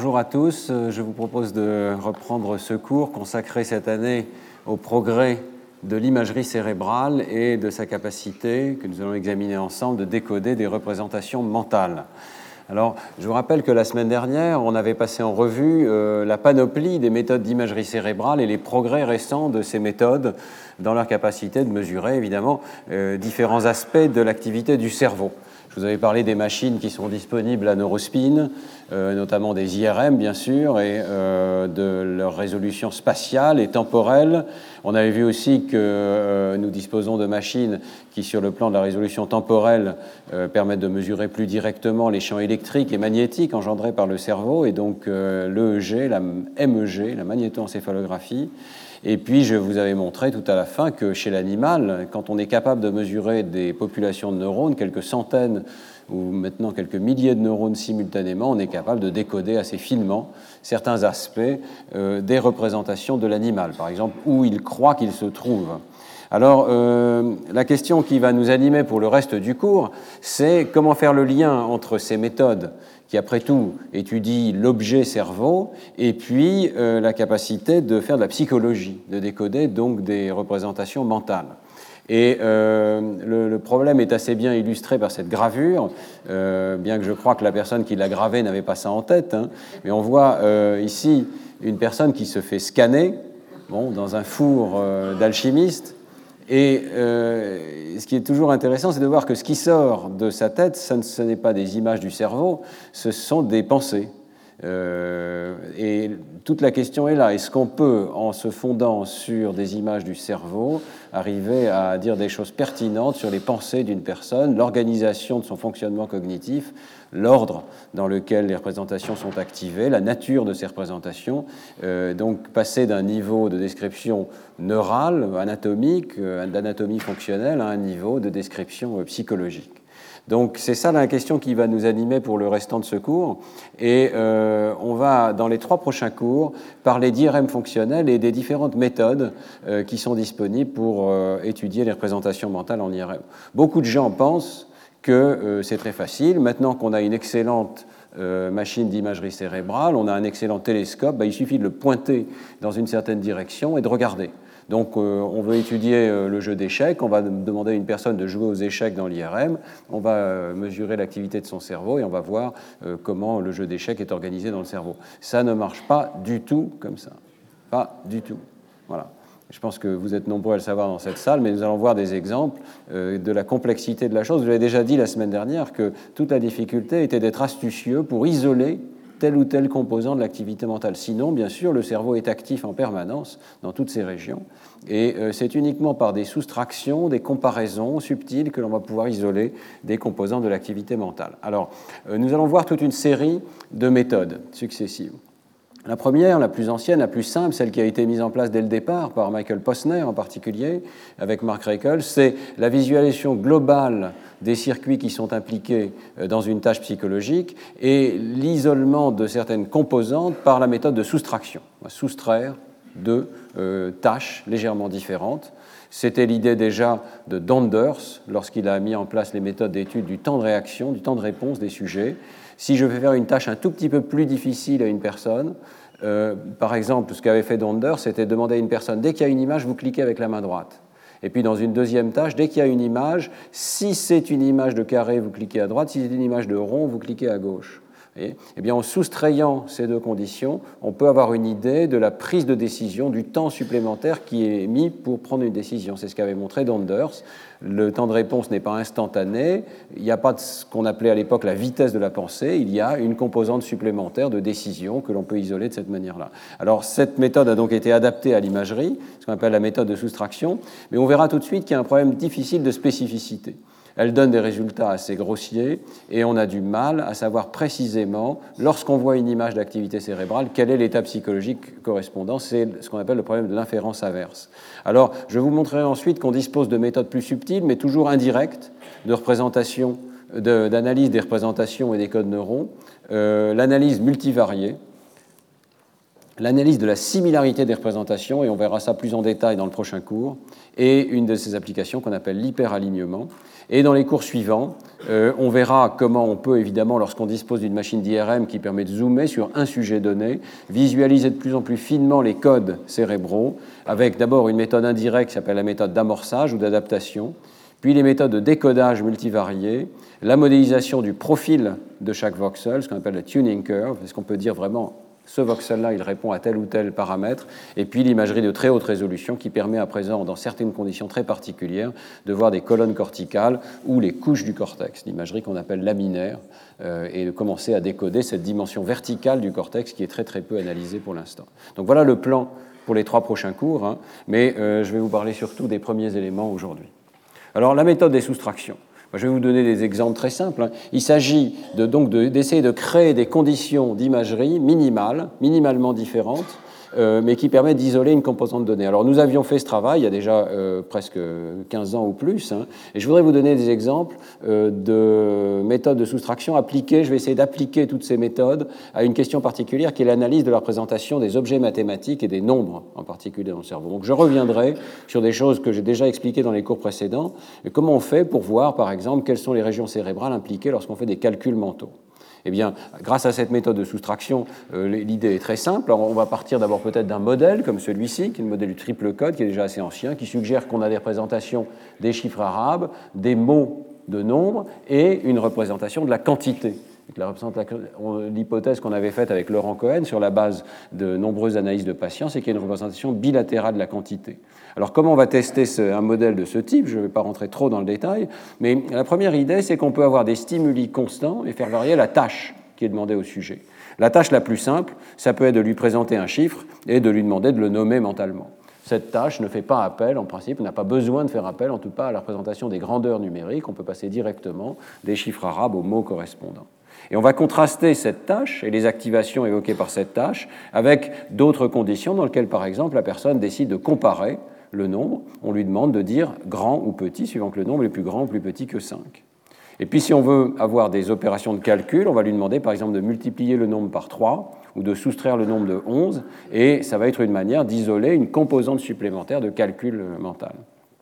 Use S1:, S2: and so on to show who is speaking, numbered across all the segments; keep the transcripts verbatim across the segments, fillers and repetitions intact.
S1: bonjour à tous. Je vous propose de reprendre ce cours consacré cette année au progrès de l'imagerie cérébrale et de sa capacité, que nous allons examiner ensemble, de décoder des représentations mentales. Alors, je vous rappelle que la semaine dernière, on avait passé en revue euh, la panoplie des méthodes d'imagerie cérébrale et les progrès récents de ces méthodes dans leur capacité de mesurer, évidemment, euh, différents aspects de l'activité du cerveau. Je vous avais parlé des machines qui sont disponibles à Neurospin, euh, notamment des I R M, bien sûr, et euh, de leur résolution spatiale et temporelle. On avait vu aussi que euh, nous disposons de machines qui, sur le plan de la résolution temporelle, euh, permettent de mesurer plus directement les champs électriques et magnétiques engendrés par le cerveau, et donc euh, l'E E G, la M E G, la magnétoencéphalographie. Et puis, je vous avais montré tout à la fin que chez l'animal, quand on est capable de mesurer des populations de neurones, quelques centaines ou maintenant quelques milliers de neurones simultanément, on est capable de décoder assez finement certains aspects euh, des représentations de l'animal, par exemple, où il croit qu'il se trouve. Alors, euh, la question qui va nous animer pour le reste du cours, c'est comment faire le lien entre ces méthodes qui, après tout, étudient l'objet cerveau, et puis euh, la capacité de faire de la psychologie, de décoder donc des représentations mentales. Et euh, le, le problème est assez bien illustré par cette gravure, euh, bien que je crois que la personne qui l'a gravée n'avait pas ça en tête, hein, mais on voit euh, ici une personne qui se fait scanner bon, dans un four euh, d'alchimiste. Et euh, ce qui est toujours intéressant, c'est de voir que ce qui sort de sa tête, ce, ce n'est pas des images du cerveau, ce sont des pensées. Euh, et toute la question est là. Est-ce qu'on peut, en se fondant sur des images du cerveau, arriver à dire des choses pertinentes sur les pensées d'une personne, l'organisation de son fonctionnement cognitif, l'ordre dans lequel les représentations sont activées, la nature de ces représentations, euh, donc passer d'un niveau de description neurale, anatomique, euh, d'anatomie fonctionnelle, à un niveau de description euh, psychologique. Donc c'est ça la question qui va nous animer pour le restant de ce cours. Et euh, on va, dans les trois prochains cours, parler d'I R M fonctionnel et des différentes méthodes euh, qui sont disponibles pour euh, étudier les représentations mentales en I R M. Beaucoup de gens pensent que euh, c'est très facile. Maintenant qu'on a une excellente euh, machine d'imagerie cérébrale, on a un excellent télescope, bah, il suffit de le pointer dans une certaine direction et de regarder. Donc, euh, on veut étudier euh, le jeu d'échecs, on va demander à une personne de jouer aux échecs dans l'I R M, on va euh, mesurer l'activité de son cerveau et on va voir euh, comment le jeu d'échecs est organisé dans le cerveau. Ça ne marche pas du tout comme ça. Pas du tout. Voilà. Je pense que vous êtes nombreux à le savoir dans cette salle, mais nous allons voir des exemples euh, de la complexité de la chose. Je l'ai déjà dit la semaine dernière que toute la difficulté était d'être astucieux pour isoler tel ou tel composant de l'activité mentale. Sinon, bien sûr, le cerveau est actif en permanence dans toutes ces régions. Et euh, c'est uniquement par des soustractions, des comparaisons subtiles que l'on va pouvoir isoler des composants de l'activité mentale. Alors, euh, nous allons voir toute une série de méthodes successives. La première, la plus ancienne, la plus simple, celle qui a été mise en place dès le départ par Michael Posner en particulier, avec Mark Reichel, c'est la visualisation globale des circuits qui sont impliqués dans une tâche psychologique et l'isolement de certaines composantes par la méthode de soustraction. On va soustraire deux euh, tâches légèrement différentes. C'était l'idée déjà de Donders lorsqu'il a mis en place les méthodes d'étude du temps de réaction, du temps de réponse des sujets. Si je vais faire une tâche un tout petit peu plus difficile à une personne, euh, par exemple, ce qu'avait fait Donders, c'était demander à une personne, dès qu'il y a une image, vous cliquez avec la main droite. Et puis dans une deuxième tâche, dès qu'il y a une image, si c'est une image de carré, vous cliquez à droite, si c'est une image de rond, vous cliquez à gauche. Et, eh bien, en soustrayant ces deux conditions, on peut avoir une idée de la prise de décision, du temps supplémentaire qui est mis pour prendre une décision. C'est ce qu'avait montré Donders. Le temps de réponse n'est pas instantané, il n'y a pas de ce qu'on appelait à l'époque la vitesse de la pensée, il y a une composante supplémentaire de décision que l'on peut isoler de cette manière-là. Alors cette méthode a donc été adaptée à l'imagerie, ce qu'on appelle la méthode de soustraction, mais on verra tout de suite qu'il y a un problème difficile de spécificité. Elle donne des résultats assez grossiers et on a du mal à savoir précisément, lorsqu'on voit une image d'activité cérébrale, quel est l'état psychologique correspondant. C'est ce qu'on appelle le problème de l'inférence inverse. Alors, je vous montrerai ensuite qu'on dispose de méthodes plus subtiles, mais toujours indirectes, de représentation, de, d'analyse des représentations et des codes neuronaux, euh, l'analyse multivariée, l'analyse de la similarité des représentations, et on verra ça plus en détail dans le prochain cours, et une de ces applications qu'on appelle l'hyperalignement. Et dans les cours suivants, euh, on verra comment on peut, évidemment, lorsqu'on dispose d'une machine d'I R M qui permet de zoomer sur un sujet donné, visualiser de plus en plus finement les codes cérébraux, avec d'abord une méthode indirecte qui s'appelle la méthode d'amorçage ou d'adaptation, puis les méthodes de décodage multivariées, la modélisation du profil de chaque voxel, ce qu'on appelle la tuning curve, est-ce qu'on peut dire vraiment ce voxel-là, il répond à tel ou tel paramètre, et puis l'imagerie de très haute résolution qui permet à présent, dans certaines conditions très particulières, de voir des colonnes corticales ou les couches du cortex, l'imagerie qu'on appelle laminaire, euh, et de commencer à décoder cette dimension verticale du cortex qui est très très peu analysée pour l'instant. Donc voilà le plan pour les trois prochains cours, hein, mais euh, je vais vous parler surtout des premiers éléments aujourd'hui. Alors la méthode des soustractions. Je vais vous donner des exemples très simples. Il s'agit de, donc de, d'essayer de créer des conditions d'imagerie minimales, minimalement différentes, euh, mais qui permettent d'isoler une composante donnée. Alors nous avions fait ce travail il y a déjà euh, presque quinze ans ou plus, hein, et je voudrais vous donner des exemples euh, de méthodes de soustraction appliquées. Je vais essayer d'appliquer toutes ces méthodes à une question particulière qui est l'analyse de la représentation des objets mathématiques et des nombres en particulier dans le cerveau. Donc je reviendrai sur des choses que j'ai déjà expliquées dans les cours précédents, et comment on fait pour voir par exemple quelles sont les régions cérébrales impliquées lorsqu'on fait des calculs mentaux. Eh bien, grâce à cette méthode de soustraction, euh, l'idée est très simple. Alors, on va partir d'abord peut-être d'un modèle comme celui-ci, qui est le modèle du triple code, qui est déjà assez ancien, qui suggère qu'on a des représentations des chiffres arabes, des mots de nombres et une représentation de la quantité. L'hypothèse qu'on avait faite avec Laurent Cohen sur la base de nombreuses analyses de patients, c'est qu'il y a une représentation bilatérale de la quantité. Alors comment on va tester ce, un modèle de ce type? Je ne vais pas rentrer trop dans le détail, mais la première idée, c'est qu'on peut avoir des stimuli constants et faire varier la tâche qui est demandée au sujet. La tâche la plus simple, ça peut être de lui présenter un chiffre et de lui demander de le nommer mentalement. Cette tâche ne fait pas appel, en principe, on n'a pas besoin de faire appel, en tout cas, à la représentation des grandeurs numériques. On peut passer directement des chiffres arabes aux mots correspondants. Et on va contraster cette tâche et les activations évoquées par cette tâche avec d'autres conditions dans lesquelles, par exemple, la personne décide de comparer le nombre. On lui demande de dire grand ou petit, suivant que le nombre est plus grand ou plus petit que cinq. Et puis, si on veut avoir des opérations de calcul, on va lui demander, par exemple, de multiplier le nombre par trois ou de soustraire le nombre de onze, et ça va être une manière d'isoler une composante supplémentaire de calcul mental.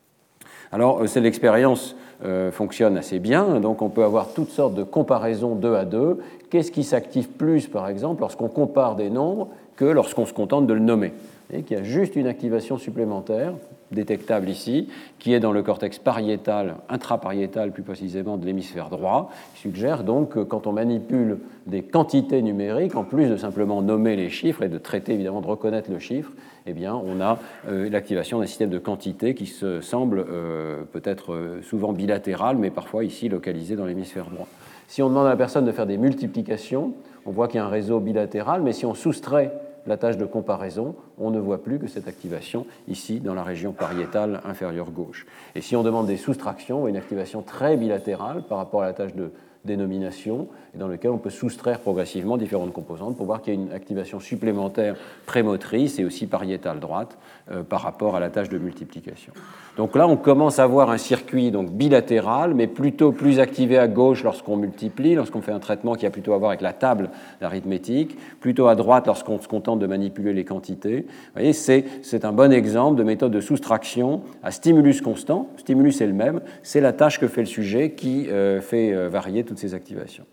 S1: Alors, c'est l'expérience euh, fonctionne assez bien, donc on peut avoir toutes sortes de comparaisons deux à deux. Qu'est-ce qui s'active plus, par exemple, lorsqu'on compare des nombres que lorsqu'on se contente de le nommer? Et qu'il y a juste une activation supplémentaire, détectable ici, qui est dans le cortex pariétal, intrapariétal plus précisément de l'hémisphère droit, qui suggère donc que quand on manipule des quantités numériques, en plus de simplement nommer les chiffres et de traiter évidemment de reconnaître le chiffre, eh bien, on a euh, l'activation d'un système de quantité qui se semble euh, peut-être euh, souvent bilatéral, mais parfois ici localisé dans l'hémisphère droit. Si on demande à la personne de faire des multiplications, on voit qu'il y a un réseau bilatéral, mais si on soustrait la tâche de comparaison, on ne voit plus que cette activation ici dans la région pariétale inférieure gauche. Et si on demande des soustractions, on voit une activation très bilatérale par rapport à la tâche de dénomination, et dans lequel on peut soustraire progressivement différentes composantes pour voir qu'il y a une activation supplémentaire prémotrice et aussi pariétale droite euh, par rapport à la tâche de multiplication. Donc là, on commence à voir un circuit donc, bilatéral, mais plutôt plus activé à gauche lorsqu'on multiplie, lorsqu'on fait un traitement qui a plutôt à voir avec la table d'arithmétique, plutôt à droite lorsqu'on se contente de manipuler les quantités. Vous voyez, c'est, c'est un bon exemple de méthode de soustraction à stimulus constant. Stimulus est le même, c'est la tâche que fait le sujet qui euh, fait euh, varier toutes ces activations.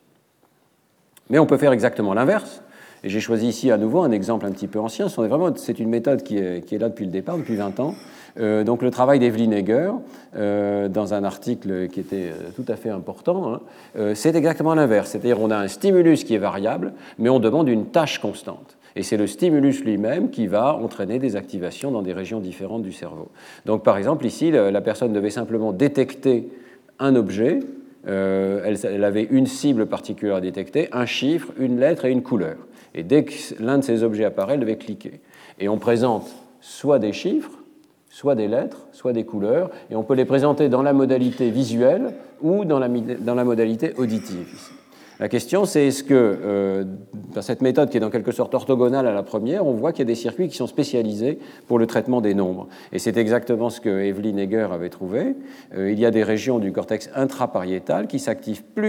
S1: Mais on peut faire exactement l'inverse. Et j'ai choisi ici à nouveau un exemple un petit peu ancien. C'est, vraiment, c'est une méthode qui est, qui est là depuis le départ, depuis vingt ans. Euh, donc le travail d'Evelyn Egger, euh, dans un article qui était tout à fait important, hein, euh, c'est exactement l'inverse. C'est-à-dire on a un stimulus qui est variable, mais on demande une tâche constante. Et c'est le stimulus lui-même qui va entraîner des activations dans des régions différentes du cerveau. Donc par exemple ici, la personne devait simplement détecter un objet. Euh, elle, elle avait une cible particulière à détecter, un chiffre, une lettre et une couleur. Et dès que l'un de ces objets apparaît, elle devait cliquer. Et on présente soit des chiffres, soit des lettres, soit des couleurs, et on peut les présenter dans la modalité visuelle ou dans la, dans la modalité auditive. Ici. La question, c'est est-ce que, euh, dans cette méthode qui est en quelque sorte orthogonale à la première, on voit qu'il y a des circuits qui sont spécialisés pour le traitement des nombres. Et c'est exactement ce que Evelyn Egger avait trouvé. Euh, il y a des régions du cortex intrapariétal qui s'activent plus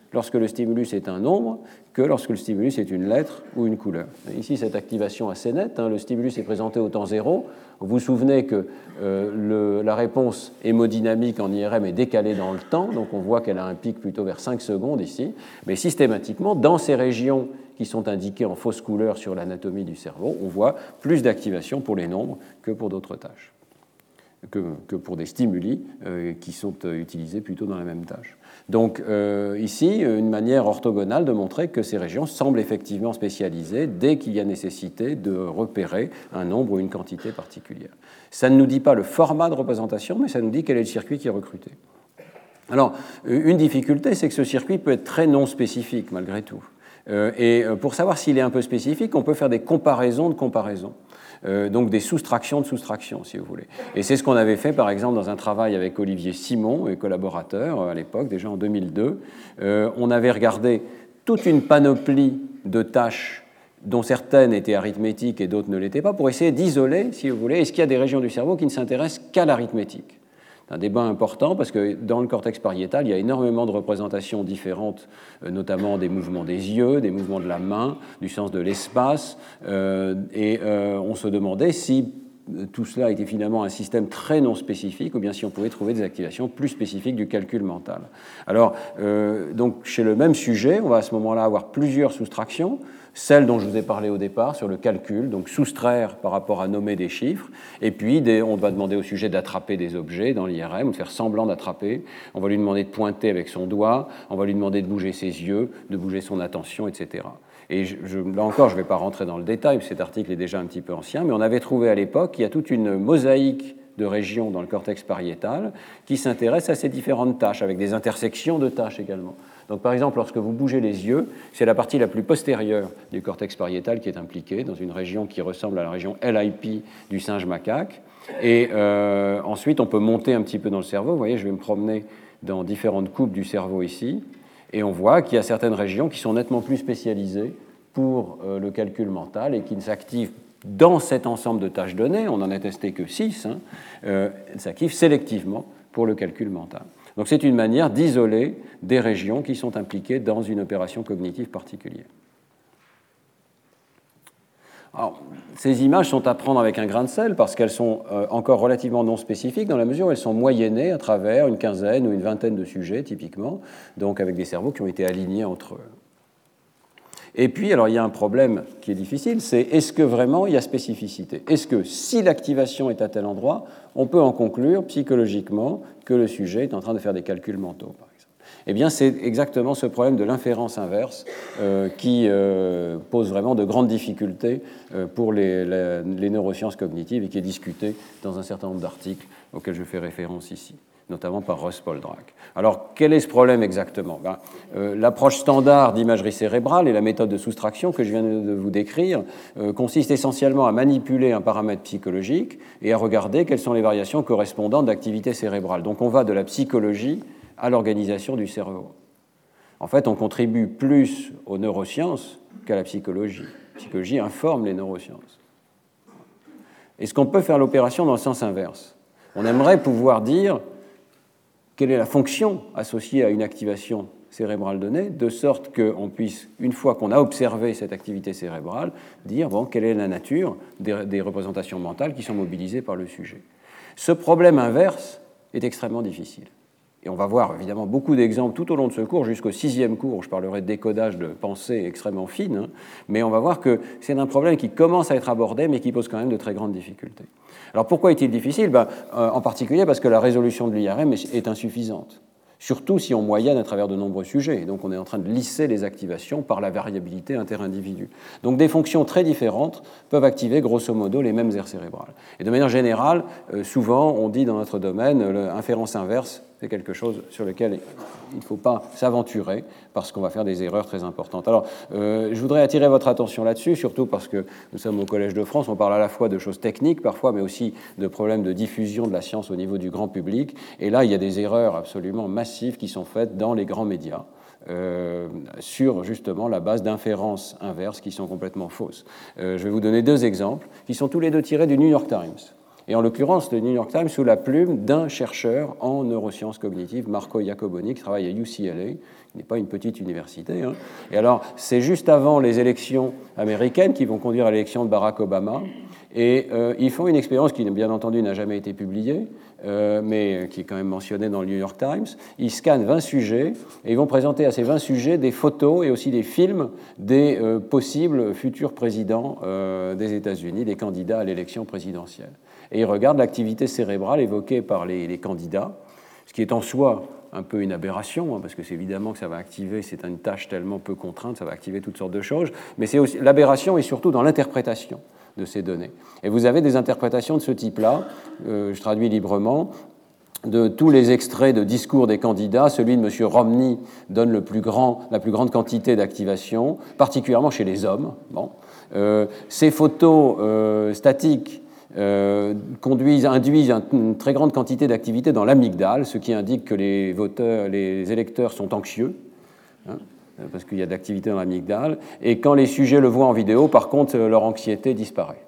S1: lorsque le stimulus est un nombre que lorsque le stimulus est une lettre ou une couleur. Ici, cette activation assez nette, hein, le stimulus est présenté au temps zéro. Vous vous souvenez que euh, le, la réponse hémodynamique en I R M est décalée dans le temps, donc on voit qu'elle a un pic plutôt vers cinq secondes ici, mais systématiquement, dans ces régions qui sont indiquées en fausse couleur sur l'anatomie du cerveau, on voit plus d'activation pour les nombres que pour d'autres tâches, que, que pour des stimuli euh, qui sont euh, utilisés plutôt dans la même tâche. Donc euh, ici, une manière orthogonale de montrer que ces régions semblent effectivement spécialisées dès qu'il y a nécessité de repérer un nombre ou une quantité particulière. Ça ne nous dit pas le format de représentation, mais ça nous dit quel est le circuit qui est recruté. Alors, une difficulté, c'est que ce circuit peut être très non spécifique malgré tout. Euh, et pour savoir s'il est un peu spécifique, on peut faire des comparaisons de comparaisons. Euh, donc des soustractions de soustractions, si vous voulez. Et c'est ce qu'on avait fait, par exemple, dans un travail avec Olivier Simon et collaborateurs à l'époque, déjà en deux mille deux. Euh, on avait regardé toute une panoplie de tâches dont certaines étaient arithmétiques et d'autres ne l'étaient pas, pour essayer d'isoler, si vous voulez, est-ce qu'il y a des régions du cerveau qui ne s'intéressent qu'à l'arithmétique. C'est un débat important parce que dans le cortex pariétal, il y a énormément de représentations différentes, notamment des mouvements des yeux, des mouvements de la main, du sens de l'espace, euh, et euh, on se demandait si tout cela était finalement un système très non spécifique ou bien si on pouvait trouver des activations plus spécifiques du calcul mental. Alors, euh, donc, chez le même sujet, on va à ce moment-là avoir plusieurs soustractions, celle dont je vous ai parlé au départ sur le calcul, donc soustraire par rapport à nommer des chiffres, et puis des, on va demander au sujet d'attraper des objets dans l'I R M, ou de faire semblant d'attraper, on va lui demander de pointer avec son doigt, on va lui demander de bouger ses yeux, de bouger son attention, et cetera. Et je, je, là encore, je ne vais pas rentrer dans le détail, parce que cet article est déjà un petit peu ancien, mais on avait trouvé à l'époque qu'il y a toute une mosaïque de régions dans le cortex pariétal qui s'intéressent à ces différentes tâches, avec des intersections de tâches également. Donc, par exemple, lorsque vous bougez les yeux, c'est la partie la plus postérieure du cortex pariétal qui est impliquée, dans une région qui ressemble à la région L I P du singe macaque. Et euh, ensuite, on peut monter un petit peu dans le cerveau. Vous voyez, je vais me promener dans différentes coupes du cerveau ici, et on voit qu'il y a certaines régions qui sont nettement plus spécialisées pour euh, le calcul mental et qui ne s'activent dans cet ensemble de tâches données, on n'en a testé que six, hein, euh, s'activent sélectivement pour le calcul mental. Donc c'est une manière d'isoler des régions qui sont impliquées dans une opération cognitive particulière. Alors, ces images sont à prendre avec un grain de sel parce qu'elles sont euh, encore relativement non spécifiques dans la mesure où elles sont moyennées à travers une quinzaine ou une vingtaine de sujets typiquement, donc avec des cerveaux qui ont été alignés entre eux. Et puis, alors il y a un problème qui est difficile, c'est est-ce que vraiment il y a spécificité ? Est-ce que si l'activation est à tel endroit, on peut en conclure psychologiquement que le sujet est en train de faire des calculs mentaux, par exemple ? Eh bien, c'est exactement ce problème de l'inférence inverse euh, qui euh, pose vraiment de grandes difficultés euh, pour les, les, les neurosciences cognitives et qui est discuté dans un certain nombre d'articles auxquels je fais référence ici, notamment par Russ Poldrack. Alors, quel est ce problème exactement ? ben, euh, L'approche standard d'imagerie cérébrale et la méthode de soustraction que je viens de vous décrire euh, consiste essentiellement à manipuler un paramètre psychologique et à regarder quelles sont les variations correspondantes d'activité cérébrale. Donc, on va de la psychologie à l'organisation du cerveau. En fait, on contribue plus aux neurosciences qu'à la psychologie. La psychologie informe les neurosciences. Est-ce qu'on peut faire l'opération dans le sens inverse ? On aimerait pouvoir dire quelle est la fonction associée à une activation cérébrale donnée, de sorte qu'on puisse, une fois qu'on a observé cette activité cérébrale, dire bon, quelle est la nature des, des représentations mentales qui sont mobilisées par le sujet. Ce problème inverse est extrêmement difficile. Et on va voir évidemment beaucoup d'exemples tout au long de ce cours, jusqu'au sixième cours, où je parlerai de décodage de pensée extrêmement fine, hein, mais on va voir que c'est un problème qui commence à être abordé, mais qui pose quand même de très grandes difficultés. Alors pourquoi est-il difficile ? ben, euh, En particulier parce que la résolution de l'I R M est, est insuffisante, surtout si on moyenne à travers de nombreux sujets. Et donc on est en train de lisser les activations par la variabilité interindividu. Donc des fonctions très différentes peuvent activer grosso modo les mêmes aires cérébrales. Et de manière générale, euh, souvent on dit dans notre domaine, l'inférence inverse, c'est quelque chose sur lequel il ne faut pas s'aventurer parce qu'on va faire des erreurs très importantes. Alors, euh, je voudrais attirer votre attention là-dessus, surtout parce que nous sommes au Collège de France, on parle à la fois de choses techniques parfois, mais aussi de problèmes de diffusion de la science au niveau du grand public. Et là, il y a des erreurs absolument massives qui sont faites dans les grands médias. Euh, sur justement la base d'inférences inverses qui sont complètement fausses. Euh, je vais vous donner deux exemples qui sont tous les deux tirés du New York Times. Et en l'occurrence, le New York Times sous la plume d'un chercheur en neurosciences cognitives, Marco Iacoboni, qui travaille à U C L A, n'est pas une petite université. Hein. Et alors, c'est juste avant les élections américaines qui vont conduire à l'élection de Barack Obama. Et euh, ils font une expérience qui, bien entendu, n'a jamais été publiée, euh, mais qui est quand même mentionnée dans le New York Times. Ils scannent vingt sujets et ils vont présenter à ces vingt sujets des photos et aussi des films des euh, possibles futurs présidents euh, des États-Unis, des candidats à l'élection présidentielle. Et ils regardent l'activité cérébrale évoquée par les, les candidats, ce qui est en soi un peu une aberration, hein, parce que c'est évidemment que ça va activer, c'est une tâche tellement peu contrainte, ça va activer toutes sortes de choses, mais c'est aussi, l'aberration est surtout dans l'interprétation de ces données. Et vous avez des interprétations de ce type-là, euh, je traduis librement, de tous les extraits de discours des candidats, celui de M. Romney donne le plus grand, la plus grande quantité d'activation, particulièrement chez les hommes. Bon. Euh, ces photos euh, statiques Euh, conduisent, induisent une très grande quantité d'activité dans l'amygdale, ce qui indique que les voteurs, les électeurs sont anxieux, hein, parce qu'il y a d'activité dans l'amygdale, et quand les sujets le voient en vidéo, par contre, leur anxiété disparaît.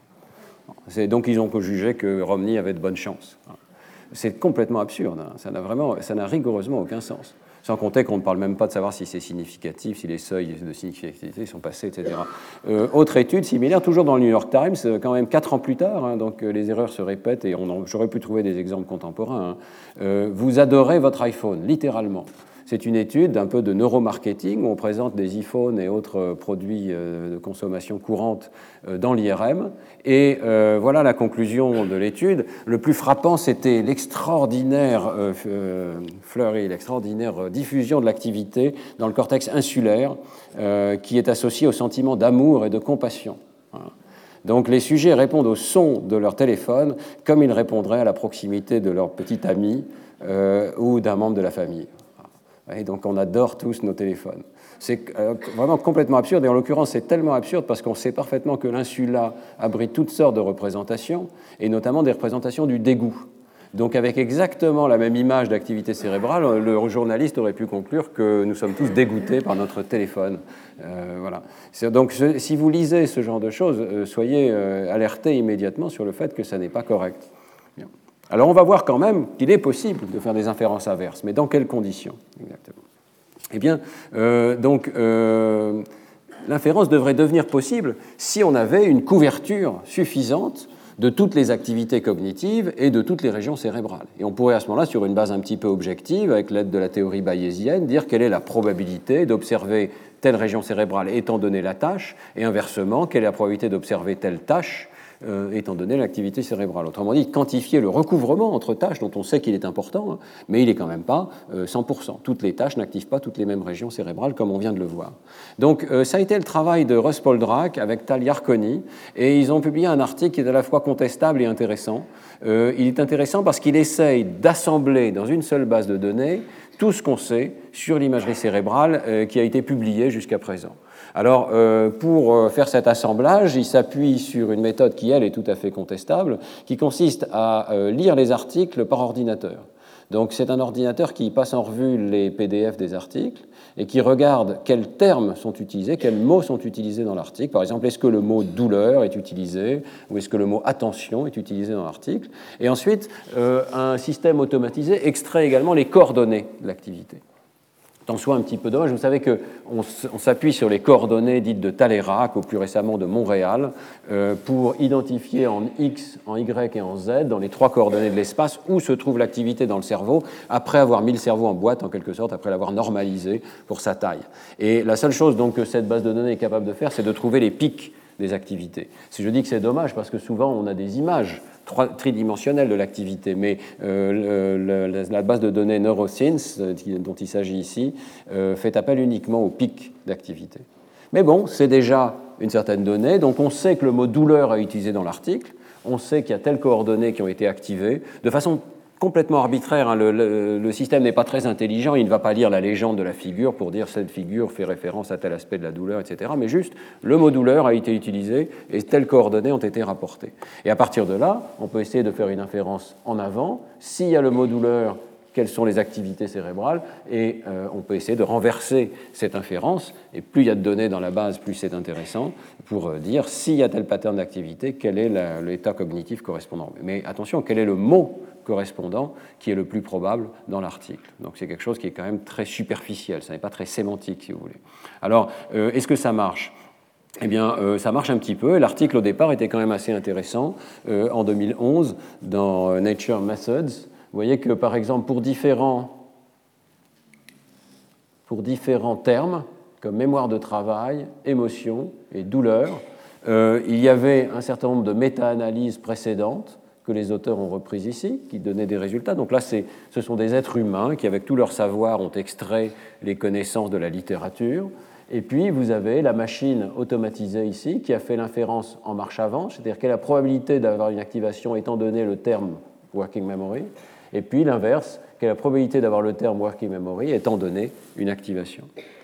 S1: C'est donc ils ont jugé que Romney avait de bonnes chances. C'est complètement absurde, hein. Ça n'a vraiment, ça n'a rigoureusement aucun sens. Sans compter qu'on ne parle même pas de savoir si c'est significatif, si les seuils de significativité sont passés, et cetera. Euh, autre étude similaire, toujours dans le New York Times, quand même quatre ans plus tard, hein, donc euh, les erreurs se répètent et on en, j'aurais pu trouver des exemples contemporains. Hein. Euh, vous adorez votre iPhone, littéralement. C'est une étude d'un peu de neuromarketing où on présente des iPhones et autres produits de consommation courante dans l'I R M. Et euh, voilà la conclusion de l'étude. Le plus frappant, c'était l'extraordinaire euh, fleurie, l'extraordinaire diffusion de l'activité dans le cortex insulaire euh, qui est associé au sentiment d'amour et de compassion. Voilà. Donc les sujets répondent au son de leur téléphone comme ils répondraient à la proximité de leur petit ami euh, ou d'un membre de la famille. Et donc on adore tous nos téléphones. C'est vraiment complètement absurde, et en l'occurrence c'est tellement absurde parce qu'on sait parfaitement que l'insula abrite toutes sortes de représentations, et notamment des représentations du dégoût. Donc avec exactement la même image d'activité cérébrale, le journaliste aurait pu conclure que nous sommes tous dégoûtés par notre téléphone. Euh, voilà. Donc si vous lisez ce genre de choses, soyez alertés immédiatement sur le fait que ça n'est pas correct. Bien. Alors on va voir quand même qu'il est possible de faire des inférences inverses, mais dans quelles conditions exactement? Eh bien, euh, donc, euh, l'inférence devrait devenir possible si on avait une couverture suffisante de toutes les activités cognitives et de toutes les régions cérébrales. Et on pourrait à ce moment-là, sur une base un petit peu objective, avec l'aide de la théorie bayésienne, dire quelle est la probabilité d'observer telle région cérébrale étant donné la tâche, et inversement, quelle est la probabilité d'observer telle tâche Euh, étant donné l'activité cérébrale. Autrement dit, quantifier le recouvrement entre tâches dont on sait qu'il est important, hein, mais il n'est quand même pas euh, cent pour cent. Toutes les tâches n'activent pas toutes les mêmes régions cérébrales, comme on vient de le voir. Donc, euh, ça a été le travail de Russ Poldrack avec Tal Yarkoni, et ils ont publié un article qui est à la fois contestable et intéressant. Euh, il est intéressant parce qu'il essaye d'assembler dans une seule base de données tout ce qu'on sait sur l'imagerie cérébrale euh, qui a été publié jusqu'à présent. Alors, euh, pour faire cet assemblage, il s'appuie sur une méthode qui, elle, est tout à fait contestable, qui consiste à euh, lire les articles par ordinateur. Donc, c'est un ordinateur qui passe en revue les P D F des articles et qui regarde quels termes sont utilisés, quels mots sont utilisés dans l'article. Par exemple, est-ce que le mot douleur est utilisé ou est-ce que le mot attention est utilisé dans l'article? Et ensuite, euh, un système automatisé extrait également les coordonnées de l'activité. En soit un petit peu dommage. Vous savez qu'on on s'appuie sur les coordonnées dites de Talleyrand, ou plus récemment de Montréal, euh, pour identifier en X, en Y et en Z, dans les trois coordonnées de l'espace, où se trouve l'activité dans le cerveau, après avoir mis le cerveau en boîte, en quelque sorte, après l'avoir normalisé pour sa taille. Et la seule chose donc, que cette base de données est capable de faire, c'est de trouver les pics des activités. Si je dis que c'est dommage, parce que souvent on a des images tridimensionnelle de l'activité, mais euh, le, le, la base de données NeuroSense, dont il s'agit ici, euh, fait appel uniquement au pic d'activité. Mais bon, c'est déjà une certaine donnée, donc on sait que le mot douleur est utilisé dans l'article, on sait qu'il y a telles coordonnées qui ont été activées, de façon complètement arbitraire, hein, le, le, le système n'est pas très intelligent, il ne va pas lire la légende de la figure pour dire cette figure fait référence à tel aspect de la douleur, et cetera, mais juste le mot douleur a été utilisé et telles coordonnées ont été rapportées. Et à partir de là, on peut essayer de faire une inférence en avant. S'il y a le mot douleur quelles sont les activités cérébrales, et euh, on peut essayer de renverser cette inférence, et plus il y a de données dans la base, plus c'est intéressant, pour euh, dire s'il y a tel pattern d'activité, quel est la, l'état cognitif correspondant. Mais attention, quel est le mot correspondant qui est le plus probable dans l'article. Donc c'est quelque chose qui est quand même très superficiel, ça n'est pas très sémantique, si vous voulez. Alors, euh, est-ce que ça marche ? Eh bien, euh, ça marche un petit peu, et l'article au départ était quand même assez intéressant. Euh, en deux mille onze, dans Nature Methods, vous voyez que, par exemple, pour différents, pour différents termes, comme mémoire de travail, émotion et douleur, euh, il y avait un certain nombre de méta-analyses précédentes que les auteurs ont reprises ici, qui donnaient des résultats. Donc là, c'est, ce sont des êtres humains qui, avec tout leur savoir, ont extrait les connaissances de la littérature. Et puis, vous avez la machine automatisée ici, qui a fait l'inférence en marche avant, c'est-à-dire quelle est la probabilité d'avoir une activation étant donné le terme working memory, et puis l'inverse, quelle est la probabilité d'avoir le terme working memory étant donné une activation.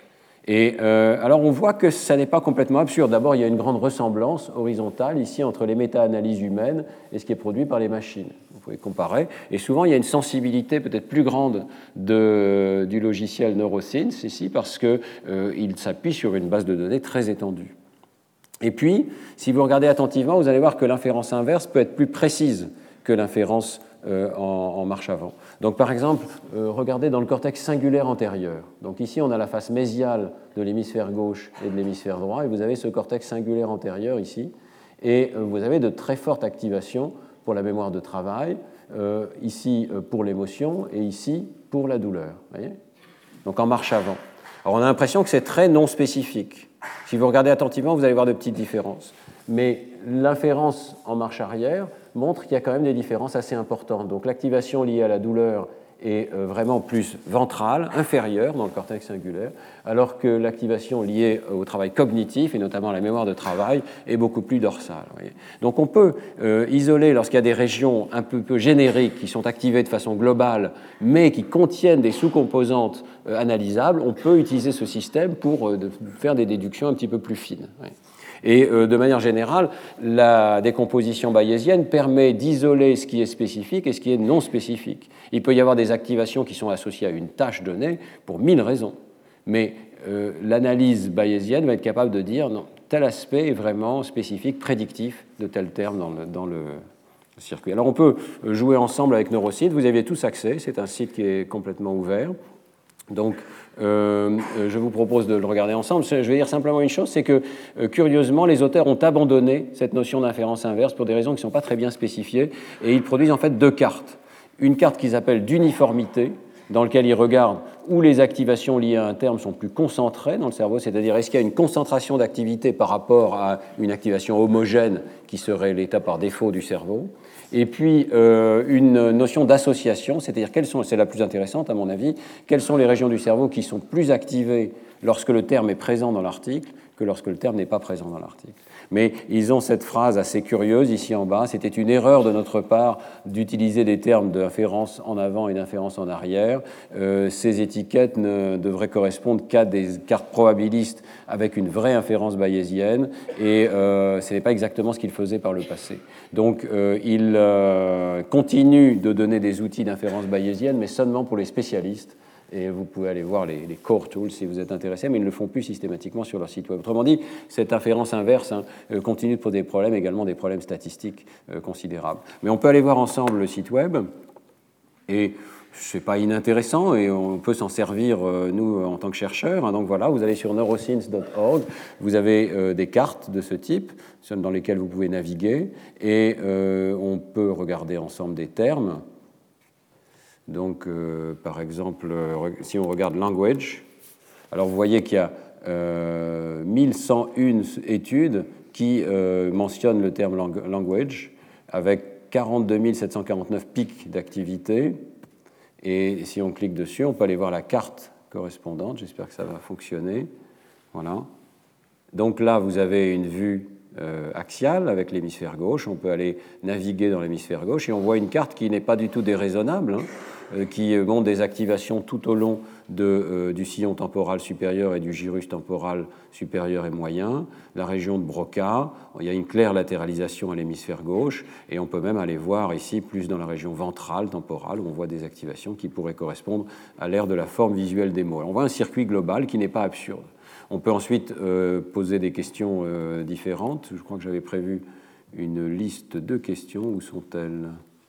S1: Et euh, alors on voit que ça n'est pas complètement absurde. D'abord, il y a une grande ressemblance horizontale ici entre les méta-analyses humaines et ce qui est produit par les machines. Vous pouvez comparer. Et souvent, il y a une sensibilité peut-être plus grande de, du logiciel NeuroSynth ici parce qu'il euh, s'appuie sur une base de données très étendue. Et puis, si vous regardez attentivement, vous allez voir que l'inférence inverse peut être plus précise que l'inférence euh, en, en marche avant. Donc, par exemple, euh, regardez dans le cortex singulaire antérieur. Donc ici, on a la face mésiale de l'hémisphère gauche et de l'hémisphère droit, et vous avez ce cortex singulaire antérieur ici, et euh, vous avez de très fortes activations pour la mémoire de travail, euh, ici euh, pour l'émotion, et ici pour la douleur. Voyez ? Donc en marche avant. Alors on a l'impression que c'est très non spécifique. Si vous regardez attentivement, vous allez voir de petites différences. Mais l'inférence en marche arrière montre qu'il y a quand même des différences assez importantes. Donc l'activation liée à la douleur est vraiment plus ventrale, inférieure dans le cortex singulaire, alors que l'activation liée au travail cognitif, et notamment à la mémoire de travail, est beaucoup plus dorsale. Voyez. Donc on peut euh, isoler, lorsqu'il y a des régions un peu, peu génériques qui sont activées de façon globale, mais qui contiennent des sous-composantes euh, analysables, on peut utiliser ce système pour euh, de faire des déductions un petit peu plus fines. Voyez. Et euh, de manière générale, la décomposition bayésienne permet d'isoler ce qui est spécifique et ce qui est non spécifique. Il peut y avoir des activations qui sont associées à une tâche donnée pour mille raisons. Mais euh, l'analyse bayésienne va être capable de dire non, tel aspect est vraiment spécifique, prédictif de tel terme dans le, dans le circuit. Alors on peut jouer ensemble avec NeuroSynth. Vous aviez tous accès, c'est un site qui est complètement ouvert. Donc, euh, je vous propose de le regarder ensemble. Je vais dire simplement une chose, c'est que, euh, curieusement, les auteurs ont abandonné cette notion d'inférence inverse pour des raisons qui ne sont pas très bien spécifiées, et ils produisent en fait deux cartes. Une carte qu'ils appellent d'uniformité, dans laquelle ils regardent où les activations liées à un terme sont plus concentrées dans le cerveau, c'est-à-dire est-ce qu'il y a une concentration d'activité par rapport à une activation homogène qui serait l'état par défaut du cerveau. Et puis euh, une notion d'association, c'est-à-dire quelles sont, c'est la plus intéressante à mon avis, quelles sont les régions du cerveau qui sont plus activées lorsque le terme est présent dans l'article que lorsque le terme n'est pas présent dans l'article. Mais ils ont cette phrase assez curieuse ici en bas, c'était une erreur de notre part d'utiliser des termes d'inférence en avant et d'inférence en arrière. Euh, ces étiquettes ne devraient correspondre qu'à des cartes probabilistes avec une vraie inférence bayésienne, et euh, ce n'est pas exactement ce qu'ils faisaient par le passé. Donc euh, ils euh, continuent de donner des outils d'inférence bayésienne, mais seulement pour les spécialistes. Et vous pouvez aller voir les, les core tools si vous êtes intéressé, mais ils ne le font plus systématiquement sur leur site web. Autrement dit, cette inférence inverse hein, continue de poser des problèmes, également des problèmes statistiques euh, considérables. Mais on peut aller voir ensemble le site web, et ce n'est pas inintéressant, et on peut s'en servir, euh, nous, en tant que chercheurs. Hein. Donc voilà, vous allez sur neurosynth point org, vous avez euh, des cartes de ce type, dans lesquelles vous pouvez naviguer, et euh, on peut regarder ensemble des termes. Donc, euh, par exemple, euh, si on regarde language, alors vous voyez qu'il y a euh, mille cent un études qui euh, mentionnent le terme lang- language, avec quarante-deux mille sept cent quarante-neuf pics d'activité. Et si on clique dessus, on peut aller voir la carte correspondante. J'espère que ça va fonctionner. Voilà. Donc là, vous avez une vue euh, axiale avec l'hémisphère gauche. On peut aller naviguer dans l'hémisphère gauche et on voit une carte qui n'est pas du tout déraisonnable, hein, euh, qui montre des activations tout au long de, euh, du sillon temporal supérieur et du gyrus temporal supérieur et moyen, la région de Broca. Il y a une claire latéralisation à l'hémisphère gauche et on peut même aller voir ici plus dans la région ventrale temporale où on voit des activations qui pourraient correspondre à l'aire de la forme visuelle des mots. Alors on voit un circuit global qui n'est pas absurde. On peut ensuite euh, poser des questions euh, différentes. Je crois que j'avais prévu une liste de questions. Où sont-elles ?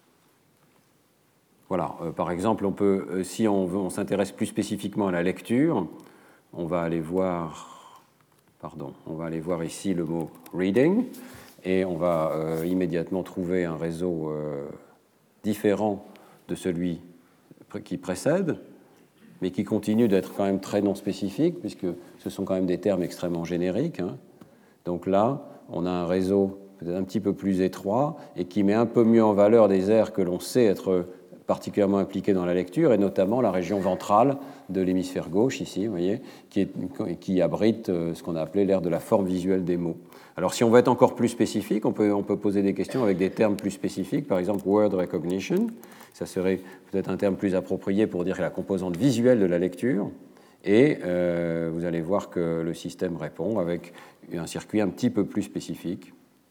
S1: Voilà. Euh, par exemple, on peut, euh, si on, veut, on s'intéresse plus spécifiquement à la lecture, on va aller voir, pardon, on va aller voir ici le mot reading et on va euh, immédiatement trouver un réseau euh, différent de celui qui précède, mais qui continue d'être quand même très non spécifique, puisque ce sont quand même des termes extrêmement génériques. Hein. Donc là, on a un réseau peut-être un petit peu plus étroit et qui met un peu mieux en valeur des aires que l'on sait être particulièrement impliquées dans la lecture, et notamment la région ventrale de l'hémisphère gauche, ici, vous voyez, qui, est, qui abrite ce qu'on a appelé l'aire de la forme visuelle des mots. Alors, si on veut être encore plus spécifique, on peut, on peut poser des questions avec des termes plus spécifiques, par exemple word recognition. Ça serait peut-être un terme plus approprié pour dire la composante visuelle de la lecture. Et euh, vous allez voir que le système répond avec un circuit un petit peu plus spécifique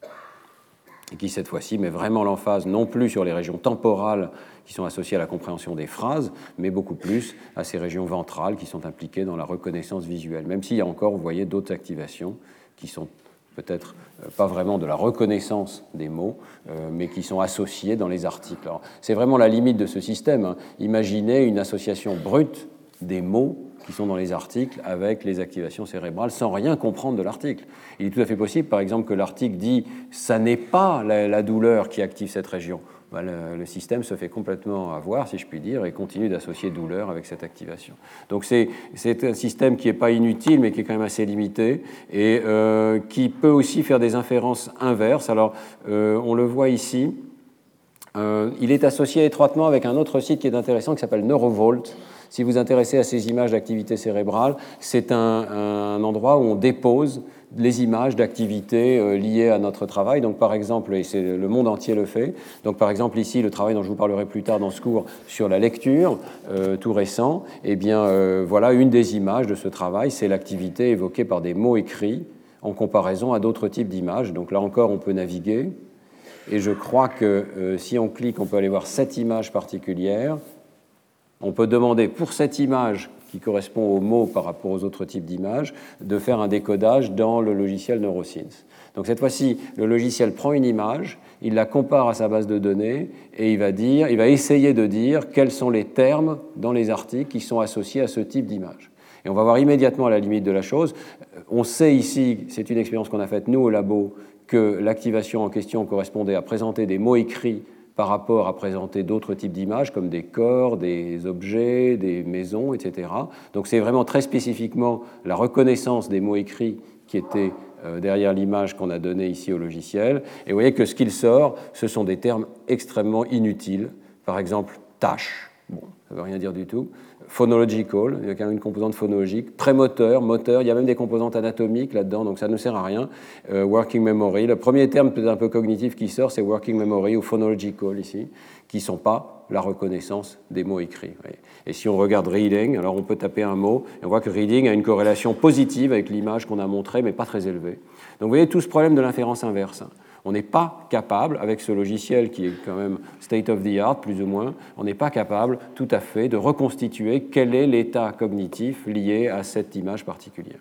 S1: et qui, cette fois-ci, met vraiment l'emphase non plus sur les régions temporales qui sont associées à la compréhension des phrases, mais beaucoup plus à ces régions ventrales qui sont impliquées dans la reconnaissance visuelle, même s'il y a encore, vous voyez, d'autres activations qui sont peut-être pas vraiment de la reconnaissance des mots, euh, mais qui sont associés dans les articles. Alors, c'est vraiment la limite de ce système. Hein. Imaginez une association brute des mots qui sont dans les articles avec les activations cérébrales sans rien comprendre de l'article. Il est tout à fait possible, par exemple, que l'article dit « ça n'est pas la, la douleur qui active cette région ». Ben, le, le système se fait complètement avoir, si je puis dire, et continue d'associer douleur avec cette activation. Donc c'est, c'est un système qui n'est pas inutile, mais qui est quand même assez limité, et euh, qui peut aussi faire des inférences inverses. Alors, euh, on le voit ici, euh, il est associé étroitement avec un autre site qui est intéressant, qui s'appelle Neurovolt. Si vous vous intéressez à ces images d'activité cérébrale, c'est un, un endroit où on dépose les images d'activités euh, liées à notre travail. Donc, par exemple, et c'est le monde entier le fait, donc par exemple ici, le travail dont je vous parlerai plus tard dans ce cours sur la lecture, euh, tout récent, eh bien, euh, voilà une des images de ce travail, c'est l'activité évoquée par des mots écrits en comparaison à d'autres types d'images. Donc là encore, on peut naviguer, et je crois que euh, si on clique, on peut aller voir cette image particulière. On peut demander pour cette image qui correspond aux mots par rapport aux autres types d'images, de faire un décodage dans le logiciel NeuroSynth. Donc cette fois-ci, le logiciel prend une image, il la compare à sa base de données et il va, dire, il va essayer de dire quels sont les termes dans les articles qui sont associés à ce type d'image. Et on va voir immédiatement la limite de la chose. On sait ici, c'est une expérience qu'on a faite nous au labo, que l'activation en question correspondait à présenter des mots écrits par rapport à présenter d'autres types d'images comme des corps, des objets, des maisons, et cetera. Donc c'est vraiment très spécifiquement la reconnaissance des mots écrits qui était euh, derrière l'image qu'on a donnée ici au logiciel. Et vous voyez que ce qu'il sort, ce sont des termes extrêmement inutiles. Par exemple, tâche, bon, ça ne veut rien dire du tout. Phonological, il y a quand même une composante phonologique. Prémoteur, moteur, il y a même des composantes anatomiques là-dedans, donc ça ne sert à rien. Euh, working memory, le premier terme peut-être un peu cognitif qui sort, c'est working memory ou phonological ici, qui ne sont pas la reconnaissance des mots écrits. Et si on regarde reading, alors on peut taper un mot, et on voit que reading a une corrélation positive avec l'image qu'on a montrée, mais pas très élevée. Donc vous voyez tout ce problème de l'inférence inverse. On n'est pas capable, avec ce logiciel qui est quand même state of the art, plus ou moins, on n'est pas capable tout à fait de reconstituer quel est l'état cognitif lié à cette image particulière.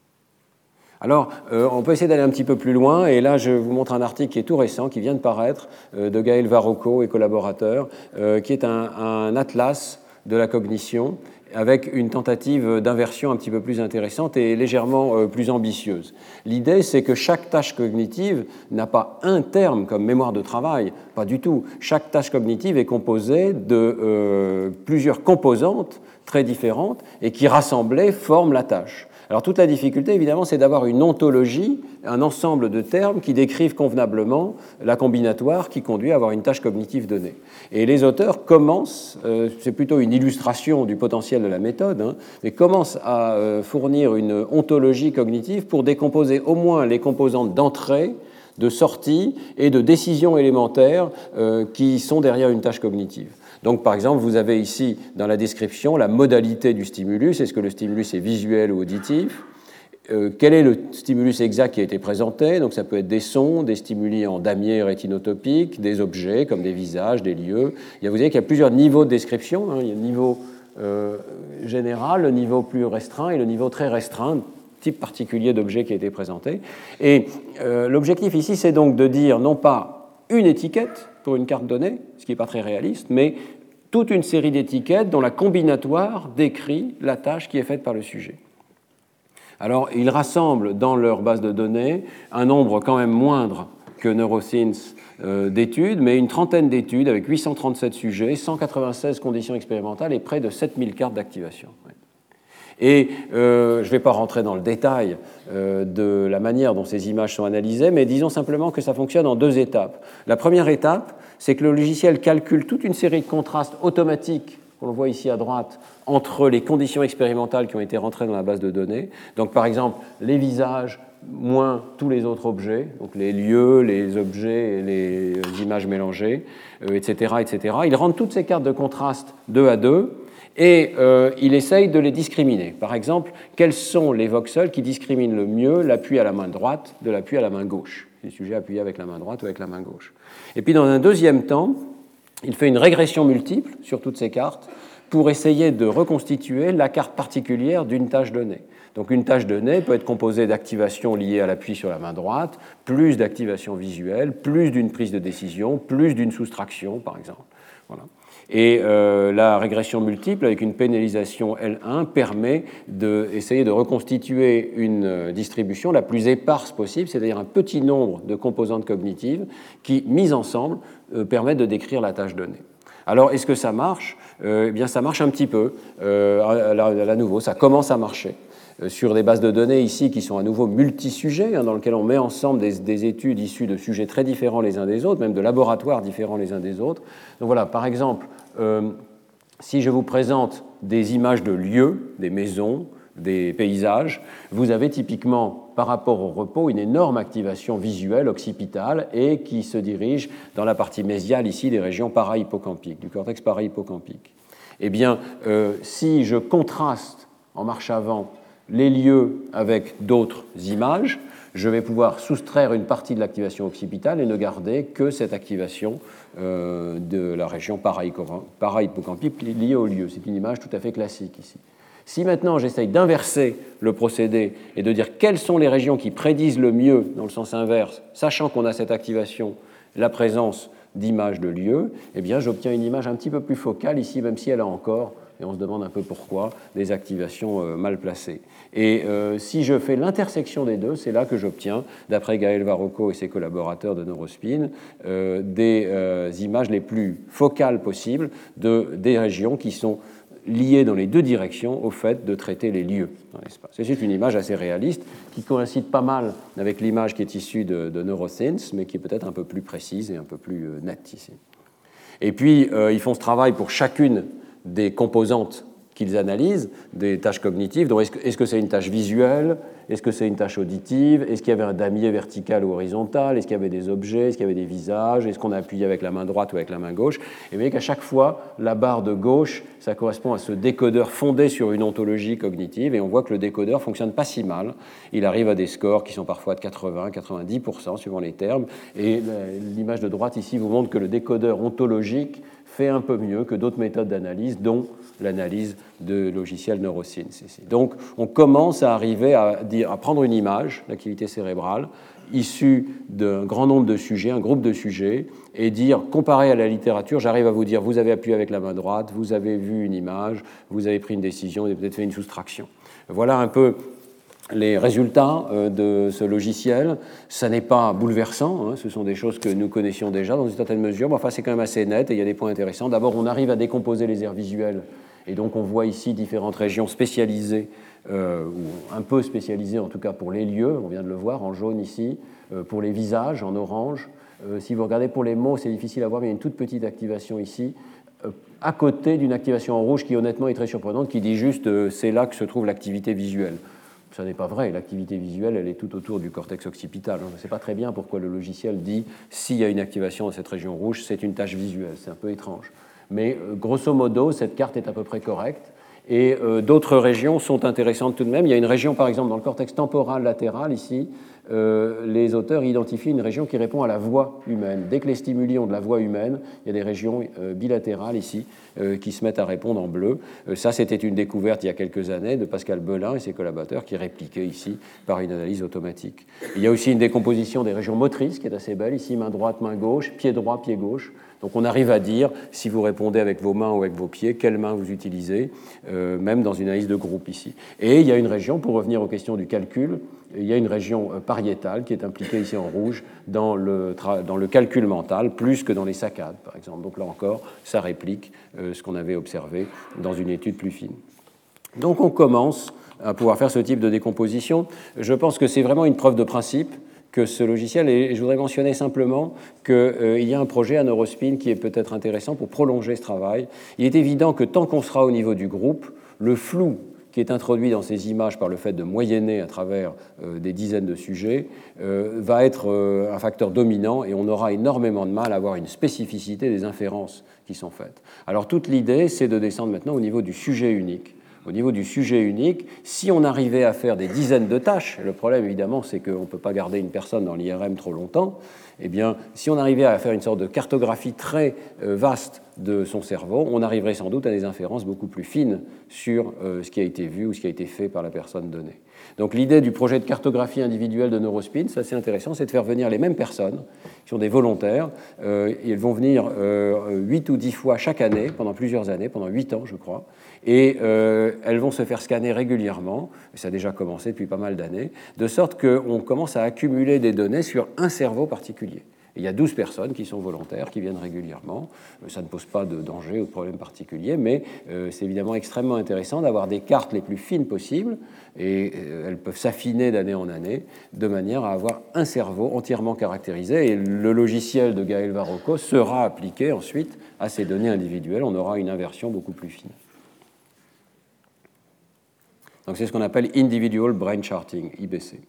S1: Alors, euh, on peut essayer d'aller un petit peu plus loin, et là, je vous montre un article qui est tout récent, qui vient de paraître, euh, de Gaël Varocco et collaborateurs, euh, qui est un, un atlas de la cognition, avec une tentative d'inversion un petit peu plus intéressante et légèrement euh, plus ambitieuse. L'idée, c'est que chaque tâche cognitive n'a pas un terme comme mémoire de travail, pas du tout. Chaque tâche cognitive est composée de euh, plusieurs composantes très différentes et qui, rassemblées, forment la tâche. Alors toute la difficulté, évidemment, c'est d'avoir une ontologie, un ensemble de termes qui décrivent convenablement la combinatoire qui conduit à avoir une tâche cognitive donnée. Et les auteurs commencent, euh, c'est plutôt une illustration du potentiel de la méthode, hein, mais commencent à euh, fournir une ontologie cognitive pour décomposer au moins les composantes d'entrée, de sortie et de décision élémentaire euh, qui sont derrière une tâche cognitive. Donc, par exemple, vous avez ici dans la description la modalité du stimulus. Est-ce que le stimulus est visuel ou auditif? euh, Quel est le stimulus exact qui a été présenté? Donc, ça peut être des sons, des stimuli en damier rétinotopique, des objets comme des visages, des lieux. Il y a, vous voyez qu'il y a plusieurs niveaux de description. Hein. Il y a le niveau euh, général, le niveau plus restreint et le niveau très restreint, type particulier d'objet qui a été présenté. Et euh, l'objectif ici, c'est donc de dire non pas une étiquette pour une carte donnée, ce qui n'est pas très réaliste, mais toute une série d'étiquettes dont la combinatoire décrit la tâche qui est faite par le sujet. Alors, ils rassemblent dans leur base de données un nombre quand même moindre que NeuroScience euh, d'études, mais une trentaine d'études avec huit cent trente-sept sujets, cent quatre-vingt-seize conditions expérimentales et près de sept mille cartes d'activation. Ouais. Et euh, je ne vais pas rentrer dans le détail euh, de la manière dont ces images sont analysées, mais disons simplement que ça fonctionne en deux étapes. La première étape, c'est que le logiciel calcule toute une série de contrastes automatiques, qu'on voit ici à droite, entre les conditions expérimentales qui ont été rentrées dans la base de données. Donc par exemple, les visages moins tous les autres objets, donc les lieux, les objets et les images mélangées, euh, et cetera, et cetera. Il rentre toutes ces cartes de contraste deux à deux, et euh, il essaye de les discriminer. Par exemple, quels sont les voxels qui discriminent le mieux l'appui à la main droite de l'appui à la main gauche, les sujets appuyés avec la main droite ou avec la main gauche. Et puis dans un deuxième temps, il fait une régression multiple sur toutes ces cartes pour essayer de reconstituer la carte particulière d'une tâche donnée. Donc une tâche donnée peut être composée d'activations liées à l'appui sur la main droite, plus d'activations visuelles, plus d'une prise de décision, plus d'une soustraction, par exemple. Voilà. Et euh, la régression multiple, avec une pénalisation L un, permet d'essayer de, de reconstituer une distribution la plus éparse possible, c'est-à-dire un petit nombre de composantes cognitives qui, mises ensemble, euh, permettent de décrire la tâche donnée. Alors, est-ce que ça marche? euh, Eh bien, ça marche un petit peu. Euh, à, à, à nouveau, ça commence à marcher. Sur des bases de données ici qui sont à nouveau multisujets, hein, dans lesquelles on met ensemble des, des études issues de sujets très différents les uns des autres, même de laboratoires différents les uns des autres. Donc voilà, par exemple, euh, si je vous présente des images de lieux, des maisons, des paysages, vous avez typiquement, par rapport au repos, une énorme activation visuelle occipitale et qui se dirige dans la partie mésiale ici des régions para-hippocampiques, du cortex para-hippocampique. Eh bien, euh, si je contraste en marche avant les lieux avec d'autres images, je vais pouvoir soustraire une partie de l'activation occipitale et ne garder que cette activation euh, de la région para-hippocampique liée au lieu. C'est une image tout à fait classique ici. Si maintenant j'essaye d'inverser le procédé et de dire quelles sont les régions qui prédisent le mieux dans le sens inverse, sachant qu'on a cette activation, la présence d'images de lieux, eh bien j'obtiens une image un petit peu plus focale ici, même si elle a encore, et on se demande un peu pourquoi, des activations euh, mal placées. Et euh, si je fais l'intersection des deux, c'est là que j'obtiens, d'après Gaël Varocco et ses collaborateurs de Neurospin, euh, des euh, images les plus focales possibles de, des régions qui sont liées dans les deux directions au fait de traiter les lieux dans l'espace. C'est une image assez réaliste qui coïncide pas mal avec l'image qui est issue de, de NeuroSense, mais qui est peut-être un peu plus précise et un peu plus euh, nette ici. Et puis, euh, ils font ce travail pour chacune des composantes qu'ils analysent, des tâches cognitives. Donc, est-ce que, est-ce que c'est une tâche visuelle? Est-ce que c'est une tâche auditive? Est-ce qu'il y avait un damier vertical ou horizontal? Est-ce qu'il y avait des objets? Est-ce qu'il y avait des visages? Est-ce qu'on a appuyé avec la main droite ou avec la main gauche? Et vous voyez qu'à chaque fois, la barre de gauche, ça correspond à ce décodeur fondé sur une ontologie cognitive, et on voit que le décodeur fonctionne pas si mal. Il arrive à des scores qui sont parfois de quatre-vingts à quatre-vingt-dix pour cent suivant les termes, et l'image de droite ici vous montre que le décodeur ontologique fait un peu mieux que d'autres méthodes d'analyse, dont l'analyse de logiciels NeuroScience. Donc, on commence à arriver à, dire, à prendre une image d'activité cérébrale issue d'un grand nombre de sujets, un groupe de sujets, et dire, comparé à la littérature, j'arrive à vous dire, vous avez appuyé avec la main droite, vous avez vu une image, vous avez pris une décision, vous avez peut-être fait une soustraction. Voilà un peu les résultats de ce logiciel. Ça n'est pas bouleversant, hein, ce sont des choses que nous connaissions déjà dans une certaine mesure, mais enfin c'est quand même assez net et il y a des points intéressants. D'abord, on arrive à décomposer les aires visuelles, et donc on voit ici différentes régions spécialisées euh, ou un peu spécialisé en tout cas pour les lieux, on vient de le voir en jaune ici, euh, pour les visages en orange. Euh, si vous regardez pour les mots, c'est difficile à voir, mais il y a une toute petite activation ici, euh, à côté d'une activation en rouge qui honnêtement est très surprenante, qui dit juste euh, c'est là que se trouve l'activité visuelle. Ça n'est pas vrai, l'activité visuelle, elle est tout autour du cortex occipital. On ne sait pas très bien pourquoi le logiciel dit s'il y a une activation dans cette région rouge, c'est une tâche visuelle, c'est un peu étrange. Mais euh, grosso modo, cette carte est à peu près correcte. Et euh, d'autres régions sont intéressantes tout de même. Il y a une région, par exemple, dans le cortex temporal latéral, ici, euh, les auteurs identifient une région qui répond à la voix humaine. Dès que les stimuli ont de la voix humaine, il y a des régions euh, bilatérales ici euh, qui se mettent à répondre en bleu. Euh, ça, c'était une découverte il y a quelques années de Pascal Belin et ses collaborateurs qui répliquaient ici par une analyse automatique. Il y a aussi une décomposition des régions motrices qui est assez belle, ici, main droite, main gauche, pied droit, pied gauche. Donc on arrive à dire, si vous répondez avec vos mains ou avec vos pieds, quelle main vous utilisez, euh, même dans une analyse de groupe ici. Et il y a une région, pour revenir aux questions du calcul, il y a une région pariétale qui est impliquée ici en rouge dans le, dans le calcul mental, plus que dans les saccades, par exemple. Donc là encore, ça réplique euh, ce qu'on avait observé dans une étude plus fine. Donc on commence à pouvoir faire ce type de décomposition. Je pense que c'est vraiment une preuve de principe que ce logiciel, et je voudrais mentionner simplement qu'il euh, y a un projet à Neurospin qui est peut-être intéressant pour prolonger ce travail. Il est évident que tant qu'on sera au niveau du groupe, le flou qui est introduit dans ces images par le fait de moyenner à travers euh, des dizaines de sujets euh, va être euh, un facteur dominant et on aura énormément de mal à avoir une spécificité des inférences qui sont faites. Alors toute l'idée, c'est de descendre maintenant au niveau du sujet unique. Au niveau du sujet unique, si on arrivait à faire des dizaines de tâches, le problème évidemment c'est qu'on ne peut pas garder une personne dans l'I R M trop longtemps, eh bien si on arrivait à faire une sorte de cartographie très euh, vaste de son cerveau, on arriverait sans doute à des inférences beaucoup plus fines sur euh, ce qui a été vu ou ce qui a été fait par la personne donnée. Donc l'idée du projet de cartographie individuelle de Neurospin, c'est assez intéressant, c'est de faire venir les mêmes personnes, qui sont des volontaires, euh, et elles vont venir euh, huit ou dix fois chaque année, pendant plusieurs années, pendant huit ans je crois, et euh, elles vont se faire scanner régulièrement, et ça a déjà commencé depuis pas mal d'années, de sorte qu'on commence à accumuler des données sur un cerveau particulier. Et il y a douze personnes qui sont volontaires, qui viennent régulièrement. Ça ne pose pas de danger ou de problème particulier, mais euh, c'est évidemment extrêmement intéressant d'avoir des cartes les plus fines possibles, et euh, elles peuvent s'affiner d'année en année, de manière à avoir un cerveau entièrement caractérisé, et le logiciel de Gaël Varocco sera appliqué ensuite à ces données individuelles. On aura une inversion beaucoup plus fine. Donc c'est ce qu'on appelle Individual Brain Charting, I B C.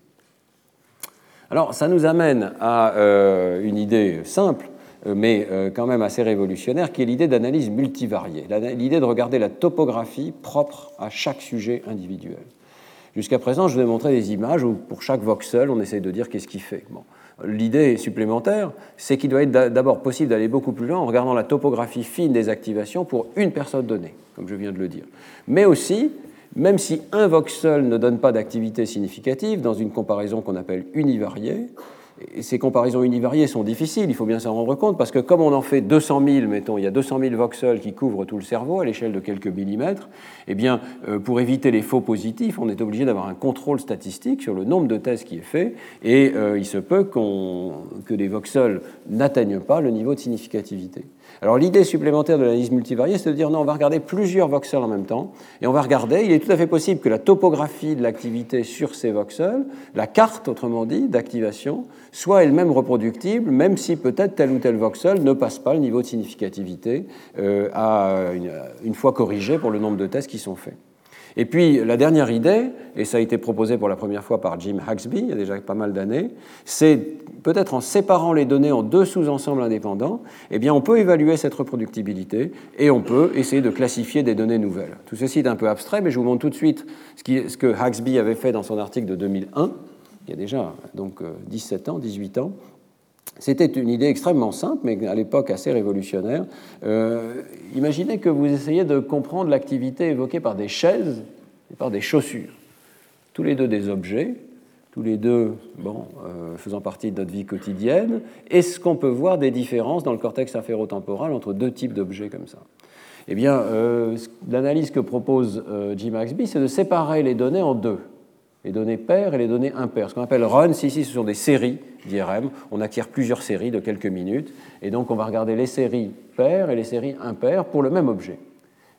S1: Alors, ça nous amène à euh, une idée simple, mais euh, quand même assez révolutionnaire, qui est l'idée d'analyse multivariée, l'idée de regarder la topographie propre à chaque sujet individuel. Jusqu'à présent, je vous ai montré des images où, pour chaque voxel, on essaye de dire qu'est-ce qu'il fait. Bon. L'idée supplémentaire, c'est qu'il doit être d'abord possible d'aller beaucoup plus loin en regardant la topographie fine des activations pour une personne donnée, comme je viens de le dire. Mais aussi, même si un voxel ne donne pas d'activité significative, dans une comparaison qu'on appelle univariée, et ces comparaisons univariées sont difficiles, il faut bien s'en rendre compte, parce que comme on en fait deux cent mille, mettons, il y a deux cent mille voxels qui couvrent tout le cerveau à l'échelle de quelques millimètres, eh bien, euh, pour éviter les faux positifs, on est obligé d'avoir un contrôle statistique sur le nombre de tests qui est fait, et euh, il se peut qu'on, que les voxels n'atteignent pas le niveau de significativité. Alors l'idée supplémentaire de l'analyse multivariée, c'est de dire non, on va regarder plusieurs voxels en même temps, et on va regarder, il est tout à fait possible que la topographie de l'activité sur ces voxels, la carte, autrement dit, d'activation, soit elle-même reproductible, même si peut-être tel ou tel voxel ne passe pas le niveau de significativité euh, à une, une fois corrigé pour le nombre de tests qui sont faits. Et puis, la dernière idée, et ça a été proposé pour la première fois par Jim Haxby, il y a déjà pas mal d'années, c'est peut-être en séparant les données en deux sous-ensembles indépendants, eh bien, on peut évaluer cette reproductibilité et on peut essayer de classifier des données nouvelles. Tout ceci est un peu abstrait, mais je vous montre tout de suite ce, qui, ce que Haxby avait fait dans son article de deux mille un, il y a déjà donc dix-sept ans, dix-huit ans. C'était une idée extrêmement simple, mais à l'époque assez révolutionnaire. Euh, imaginez que vous essayez de comprendre l'activité évoquée par des chaises et par des chaussures. Tous les deux des objets, tous les deux bon, euh, faisant partie de notre vie quotidienne. Est-ce qu'on peut voir des différences dans le cortex inférotemporal entre deux types d'objets comme ça ? Eh bien, euh, l'analyse que propose euh, Jim Haxby, c'est de séparer les données en deux. Les données paires et les données impaires. Ce qu'on appelle runs, ici, ce sont des séries d'I R M. On acquiert plusieurs séries de quelques minutes. Et donc, on va regarder les séries paires et les séries impaires pour le même objet.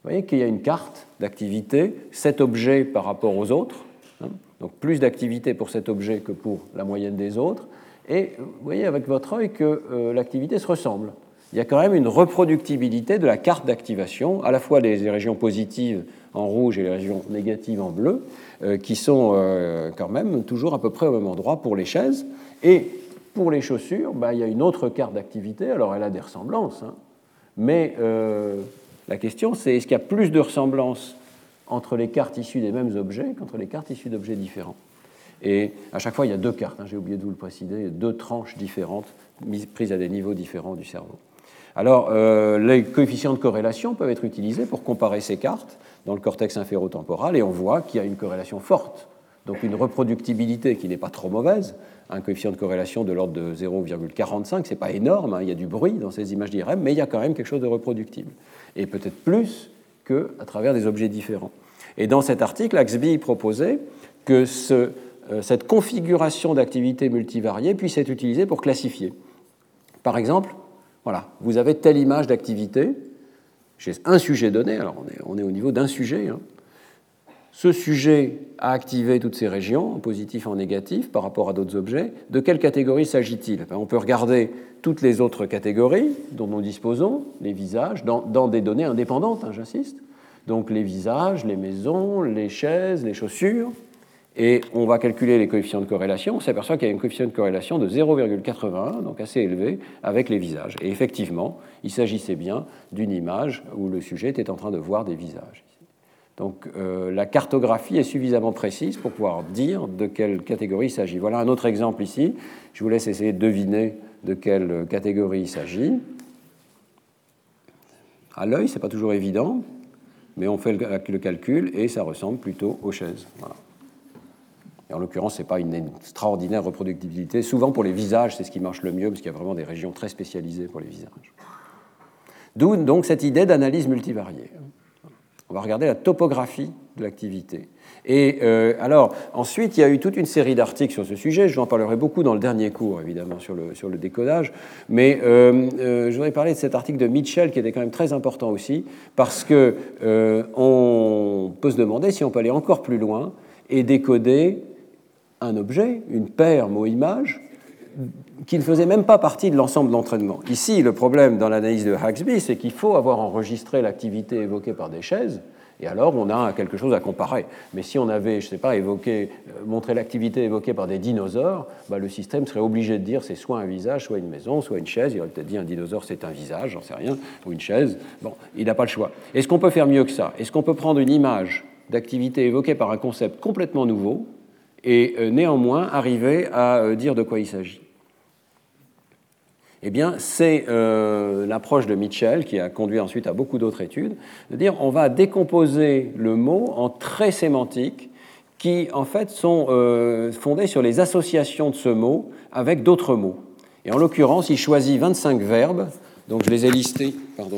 S1: voyez qu'il y a une carte d'activité, cet objet par rapport aux autres, hein, donc plus d'activité pour cet objet que pour la moyenne des autres, et vous voyez avec votre œil que euh, l'activité se ressemble. Il y a quand même une reproductibilité de la carte d'activation, à la fois des régions positives en rouge et les régions négatives en bleu, euh, qui sont euh, quand même toujours à peu près au même endroit pour les chaises. Et pour les chaussures, bah, il y a une autre carte d'activité, alors elle a des ressemblances, hein, mais euh, la question c'est est-ce qu'il y a plus de ressemblances entre les cartes issues des mêmes objets qu'entre les cartes issues d'objets différents? Et à chaque fois, il y a deux cartes, hein, j'ai oublié de vous le préciser, deux tranches différentes, prises à des niveaux différents du cerveau. Alors, euh, les coefficients de corrélation peuvent être utilisés pour comparer ces cartes dans le cortex inférotemporal, et on voit qu'il y a une corrélation forte, donc une reproductibilité qui n'est pas trop mauvaise, un coefficient de corrélation de l'ordre de zéro virgule quarante-cinq, ce n'est pas énorme, hein, il y a du bruit dans ces images d'I R M, mais il y a quand même quelque chose de reproductible, et peut-être plus qu'à travers des objets différents. Et dans cet article, Axby proposait que ce, euh, cette configuration d'activité multivariée puisse être utilisée pour classifier. Par exemple, voilà, vous avez telle image d'activité, j'ai un sujet donné, alors on est, on est au niveau d'un sujet. Hein. Ce sujet a activé toutes ces régions, en positif et en négatif, par rapport à d'autres objets. De quelle catégorie s'agit-il? On peut regarder toutes les autres catégories dont nous disposons, les visages, dans, dans des données indépendantes, hein, j'insiste. Donc les visages, les maisons, les chaises, les chaussures. Et on va calculer les coefficients de corrélation. On s'aperçoit qu'il y a un coefficient de corrélation de zéro virgule quatre-vingt-un, donc assez élevé, avec les visages. Et effectivement, il s'agissait bien d'une image où le sujet était en train de voir des visages. Donc euh, la cartographie est suffisamment précise pour pouvoir dire de quelle catégorie il s'agit. Voilà un autre exemple ici. Je vous laisse essayer de deviner de quelle catégorie il s'agit. À l'œil, ce n'est pas toujours évident, mais on fait le calcul et ça ressemble plutôt aux chaises. Voilà. Et en l'occurrence, ce n'est pas une extraordinaire reproductibilité. Souvent, pour les visages, c'est ce qui marche le mieux, parce qu'il y a vraiment des régions très spécialisées pour les visages. D'où donc cette idée d'analyse multivariée. On va regarder la topographie de l'activité. Et euh, alors, ensuite, il y a eu toute une série d'articles sur ce sujet. Je vous en parlerai beaucoup dans le dernier cours, évidemment, sur le, sur le décodage. Mais euh, euh, je voudrais parler de cet article de Mitchell, qui était quand même très important aussi, parce qu'on euh, peut se demander si on peut aller encore plus loin et décoder un objet, une paire mot-image, qui ne faisait même pas partie de l'ensemble de l'entraînement. Ici, le problème dans l'analyse de Axby, c'est qu'il faut avoir enregistré l'activité évoquée par des chaises, et alors on a quelque chose à comparer. Mais si on avait, je ne sais pas, évoqué, montré l'activité évoquée par des dinosaures, bah, le système serait obligé de dire c'est soit un visage, soit une maison, soit une chaise. Il aurait peut-être dit un dinosaure c'est un visage, j'en sais rien, ou une chaise. Bon, il n'a pas le choix. Est-ce qu'on peut faire mieux que ça? Est-ce qu'on peut prendre une image d'activité évoquée par un concept complètement nouveau et euh, néanmoins arriver à euh, dire de quoi il s'agit? Eh bien, c'est euh, l'approche de Mitchell, qui a conduit ensuite à beaucoup d'autres études, de dire on va décomposer le mot en traits sémantiques qui, en fait, sont euh, fondés sur les associations de ce mot avec d'autres mots. Et en l'occurrence, il choisit vingt-cinq verbes, donc je les ai listés, pardon.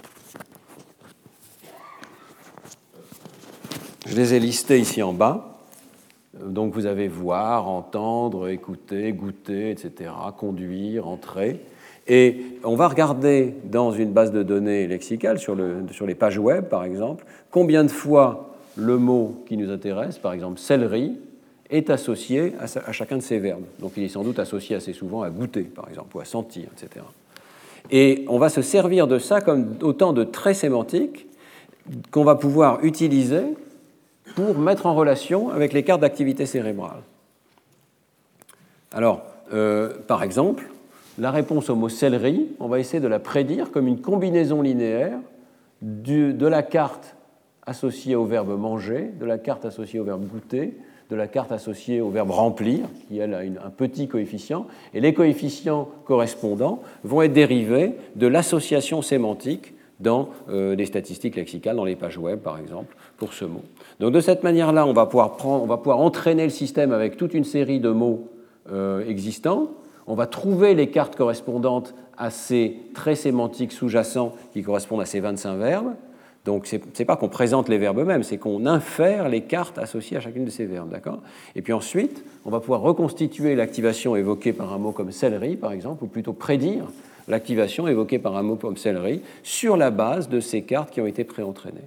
S1: Je les ai listés ici en bas. Donc vous avez voir, entendre, écouter, goûter, et cetera, conduire, entrer. Et on va regarder dans une base de données lexicale, sur, le, sur les pages web par exemple, combien de fois le mot qui nous intéresse, par exemple céleri, est associé à, à chacun de ces verbes. Donc il est sans doute associé assez souvent à goûter, par exemple, ou à sentir, et cetera. Et on va se servir de ça comme autant de traits sémantiques qu'on va pouvoir utiliser pour mettre en relation avec les cartes d'activité cérébrale. Alors, euh, par exemple, la réponse au mot céleri, on va essayer de la prédire comme une combinaison linéaire du, de la carte associée au verbe manger, de la carte associée au verbe goûter, de la carte associée au verbe remplir, qui elle a une, un petit coefficient, et les coefficients correspondants vont être dérivés de l'association sémantique dans euh, des statistiques lexicales, dans les pages web par exemple, pour ce mot. Donc de cette manière-là, on va pouvoir prendre, on va pouvoir entraîner le système avec toute une série de mots euh, existants. On va trouver les cartes correspondantes à ces traits sémantiques sous-jacents qui correspondent à ces vingt-cinq verbes. Donc ce n'est pas qu'on présente les verbes eux-mêmes, c'est qu'on infère les cartes associées à chacune de ces verbes. D'accord ? Et puis ensuite, on va pouvoir reconstituer l'activation évoquée par un mot comme céleri, par exemple, ou plutôt prédire l'activation évoquée par un mot comme céleri sur la base de ces cartes qui ont été préentraînées.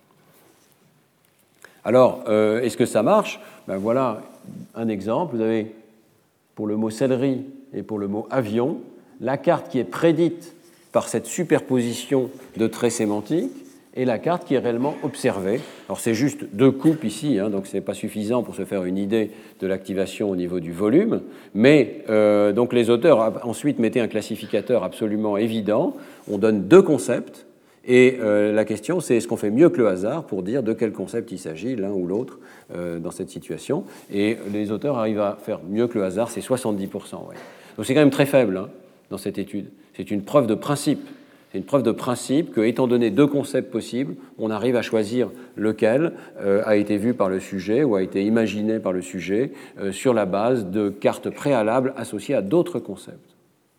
S1: Alors, euh, est-ce que ça marche? Ben voilà un exemple. Vous avez pour le mot céleri et pour le mot avion, la carte qui est prédite par cette superposition de traits sémantiques et la carte qui est réellement observée. Alors c'est juste deux coupes ici, hein, donc ce n'est pas suffisant pour se faire une idée de l'activation au niveau du volume, mais euh, donc les auteurs ensuite mettaient un classificateur absolument évident. On donne deux concepts, et euh, la question c'est est-ce qu'on fait mieux que le hasard pour dire de quel concept il s'agit, l'un ou l'autre, euh, dans cette situation. Et les auteurs arrivent à faire mieux que le hasard, c'est soixante-dix pour cent. Ouais. Donc c'est quand même très faible hein, dans cette étude. C'est une preuve de principe. C'est une preuve de principe que, étant donné deux concepts possibles, on arrive à choisir lequel euh, a été vu par le sujet ou a été imaginé par le sujet euh, sur la base de cartes préalables associées à d'autres concepts.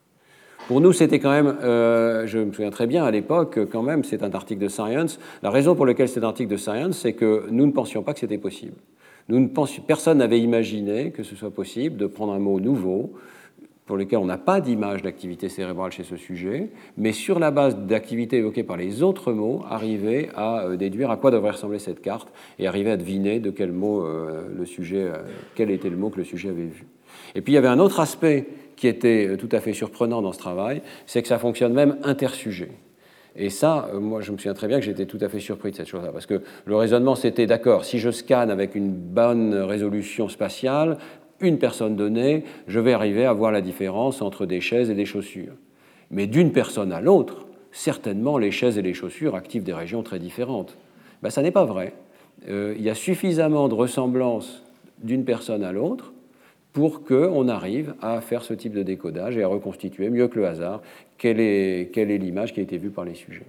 S1: Pour nous, c'était quand même, euh, je me souviens très bien à l'époque, quand même, c'est un article de Science. La raison pour laquelle c'est un article de Science, c'est que nous ne pensions pas que c'était possible. Nous ne pensions, personne n'avait imaginé que ce soit possible de prendre un mot nouveau, pour lequel on n'a pas d'image d'activité cérébrale chez ce sujet, mais sur la base d'activités évoquées par les autres mots, arriver à déduire à quoi devrait ressembler cette carte et arriver à deviner de quel mot euh, le sujet, euh, quel était le mot que le sujet avait vu. Et puis il y avait un autre aspect qui était tout à fait surprenant dans ce travail, c'est que ça fonctionne même intersujet. Et ça, moi, je me souviens très bien que j'étais tout à fait surpris de cette chose-là, parce que le raisonnement, c'était, d'accord, si je scanne avec une bonne résolution spatiale, une personne donnée, je vais arriver à voir la différence entre des chaises et des chaussures. Mais d'une personne à l'autre, certainement, les chaises et les chaussures activent des régions très différentes. Ben, ça n'est pas vrai. Euh, il y a suffisamment de ressemblance d'une personne à l'autre pour qu'on arrive à faire ce type de décodage et à reconstituer, mieux que le hasard, quelle est, quelle est l'image qui a été vue par les sujets.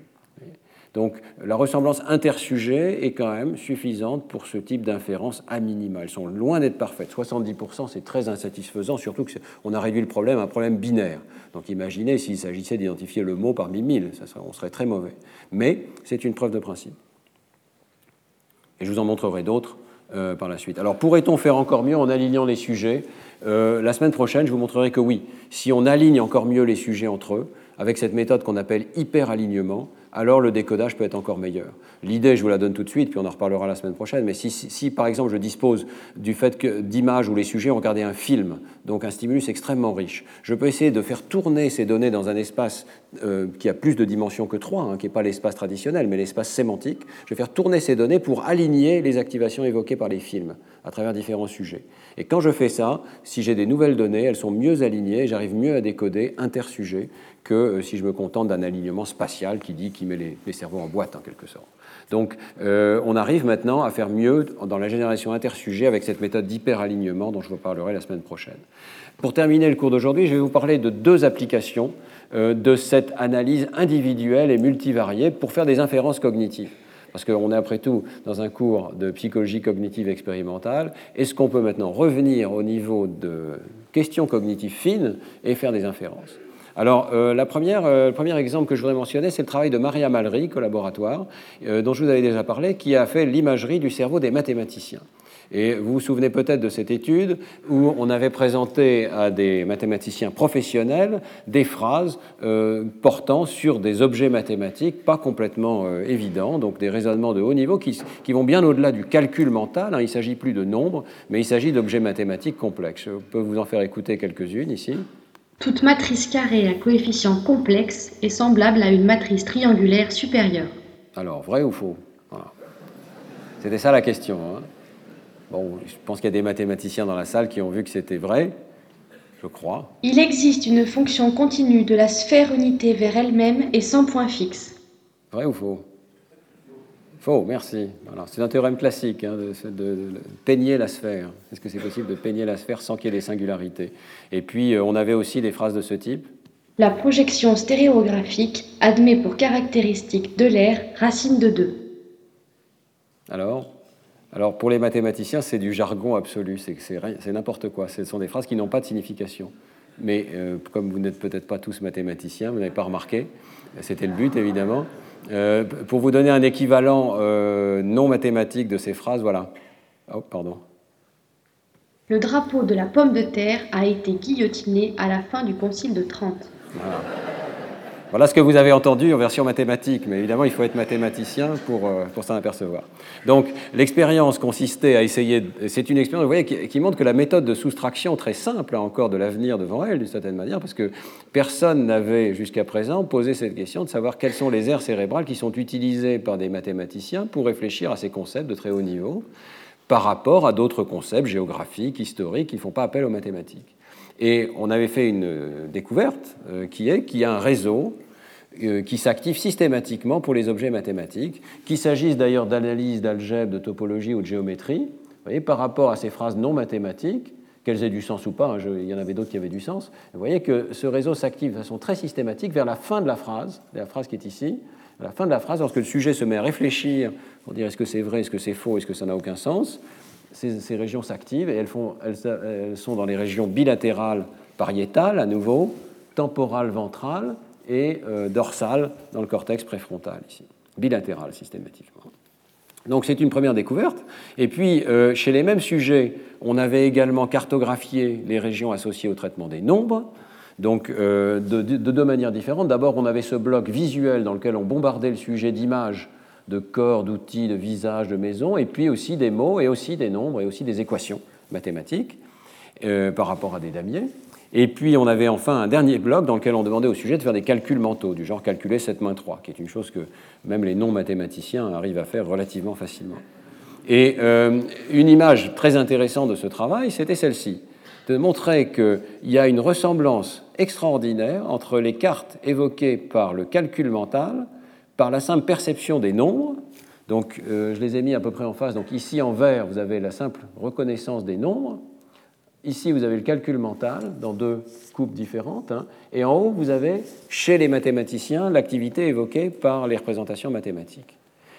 S1: Donc la ressemblance intersujet est quand même suffisante pour ce type d'inférence à minima. Elles sont loin d'être parfaites. soixante-dix pour cent, c'est très insatisfaisant, surtout qu'on a réduit le problème à un problème binaire. Donc imaginez s'il s'agissait d'identifier le mot parmi mille, ça serait, on serait très mauvais. Mais c'est une preuve de principe. Et je vous en montrerai d'autres euh, par la suite. Alors pourrait-on faire encore mieux en alignant les sujets? euh, La semaine prochaine, je vous montrerai que oui. Si on aligne encore mieux les sujets entre eux, avec cette méthode qu'on appelle hyper-alignement, alors le décodage peut être encore meilleur. L'idée, je vous la donne tout de suite, puis on en reparlera la semaine prochaine, mais si, si, si par exemple, je dispose du fait que, d'images où les sujets ont regardé un film, donc un stimulus extrêmement riche, je peux essayer de faire tourner ces données dans un espace euh, qui a plus de dimensions que trois, hein, qui n'est pas l'espace traditionnel, mais l'espace sémantique. Je vais faire tourner ces données pour aligner les activations évoquées par les films à travers différents sujets. Et quand je fais ça, si j'ai des nouvelles données, elles sont mieux alignées, et j'arrive mieux à décoder intersujets que euh, si je me contente d'un alignement spatial qui dit qui met les, les cerveaux en boîte en quelque sorte. Donc euh, on arrive maintenant à faire mieux dans la génération intersujet avec cette méthode d'hyperalignement dont je vous parlerai la semaine prochaine. Pour terminer le cours d'aujourd'hui, je vais vous parler de deux applications euh, de cette analyse individuelle et multivariée pour faire des inférences cognitives. Parce qu'on est après tout dans un cours de psychologie cognitive expérimentale. Est-ce qu'on peut maintenant revenir au niveau de questions cognitives fines et faire des inférences ? Alors, euh, la première, euh, le premier exemple que je voudrais mentionner, c'est le travail de Maria Malry, collaboratoire, euh, dont je vous avais déjà parlé, qui a fait l'imagerie du cerveau des mathématiciens. Et vous vous souvenez peut-être de cette étude où on avait présenté à des mathématiciens professionnels des phrases euh, portant sur des objets mathématiques pas complètement euh, évidents, donc des raisonnements de haut niveau qui, qui vont bien au-delà du calcul mental. Hein, il ne s'agit plus de nombres, mais il s'agit d'objets mathématiques complexes. Je peux vous en faire écouter quelques-unes ici.
S2: Toute matrice carrée à coefficient complexe est semblable à une matrice triangulaire supérieure.
S1: Alors, vrai ou faux? Voilà. C'était ça la question. Hein. Bon, je pense qu'il y a des mathématiciens dans la salle qui ont vu que c'était vrai, je crois.
S2: Il existe une fonction continue de la sphère unité vers elle-même et sans point fixe.
S1: Vrai ou faux? Faux, merci. Voilà. C'est un théorème classique hein, de, de, de, de peigner la sphère. Est-ce que c'est possible de peigner la sphère sans qu'il y ait des singularités? Et puis, euh, on avait aussi des phrases de ce type.
S2: La projection stéréographique admet pour caractéristique de l'air racine de deux.
S1: Alors, alors, pour les mathématiciens, c'est du jargon absolu, c'est, c'est, c'est n'importe quoi. Ce sont des phrases qui n'ont pas de signification. Mais euh, comme vous n'êtes peut-être pas tous mathématiciens, vous n'avez pas remarqué, c'était le but évidemment. Euh, pour vous donner un équivalent euh, non mathématique de ces phrases, voilà. Oh, pardon.
S2: Le drapeau de la pomme de terre a été guillotiné à la fin du concile de Trente.
S1: Voilà. Voilà ce que vous avez entendu en version mathématique, mais évidemment, il faut être mathématicien pour, euh, pour s'en apercevoir. Donc, l'expérience consistait à essayer... De... C'est une expérience, vous voyez, qui, qui montre que la méthode de soustraction, très simple, a encore de l'avenir devant elle, d'une certaine manière, parce que personne n'avait, jusqu'à présent, posé cette question de savoir quelles sont les aires cérébrales qui sont utilisées par des mathématiciens pour réfléchir à ces concepts de très haut niveau, par rapport à d'autres concepts géographiques, historiques, qui ne font pas appel aux mathématiques. Et on avait fait une découverte euh, qui est qu'il y a un réseau euh, qui s'active systématiquement pour les objets mathématiques, qu'il s'agisse d'ailleurs d'analyse, d'algèbre, de topologie ou de géométrie, vous voyez, par rapport à ces phrases non mathématiques, qu'elles aient du sens ou pas, hein, je, il y en avait d'autres qui avaient du sens, vous voyez que ce réseau s'active de façon très systématique vers la fin de la phrase, la phrase qui est ici, à la fin de la phrase, lorsque le sujet se met à réfléchir pour dire est-ce que c'est vrai, est-ce que c'est faux, est-ce que ça n'a aucun sens, Ces, ces régions s'activent et elles, font, elles, elles sont dans les régions bilatérales pariétales, à nouveau, temporales ventrales et euh, dorsales dans le cortex préfrontal, ici. Bilatérales, systématiquement. Donc c'est une première découverte. Et puis, euh, chez les mêmes sujets, on avait également cartographié les régions associées au traitement des nombres, donc euh, de, de, de deux manières différentes. D'abord, on avait ce bloc visuel dans lequel on bombardait le sujet d'images, de corps, d'outils, de visages, de maisons, et puis aussi des mots, et aussi des nombres, et aussi des équations mathématiques euh, par rapport à des damiers. Et puis on avait enfin un dernier bloc dans lequel on demandait au sujet de faire des calculs mentaux, du genre calculer sept moins trois, qui est une chose que même les non-mathématiciens arrivent à faire relativement facilement. Et euh, une image très intéressante de ce travail, c'était celle-ci, de montrer qu'il y a une ressemblance extraordinaire entre les cartes évoquées par le calcul mental, par la simple perception des nombres. Donc, euh, je les ai mis à peu près en face. Donc, ici, en vert, vous avez la simple reconnaissance des nombres. Ici, vous avez le calcul mental dans deux coupes différentes. Hein. Et en haut, vous avez, chez les mathématiciens, l'activité évoquée par les représentations mathématiques.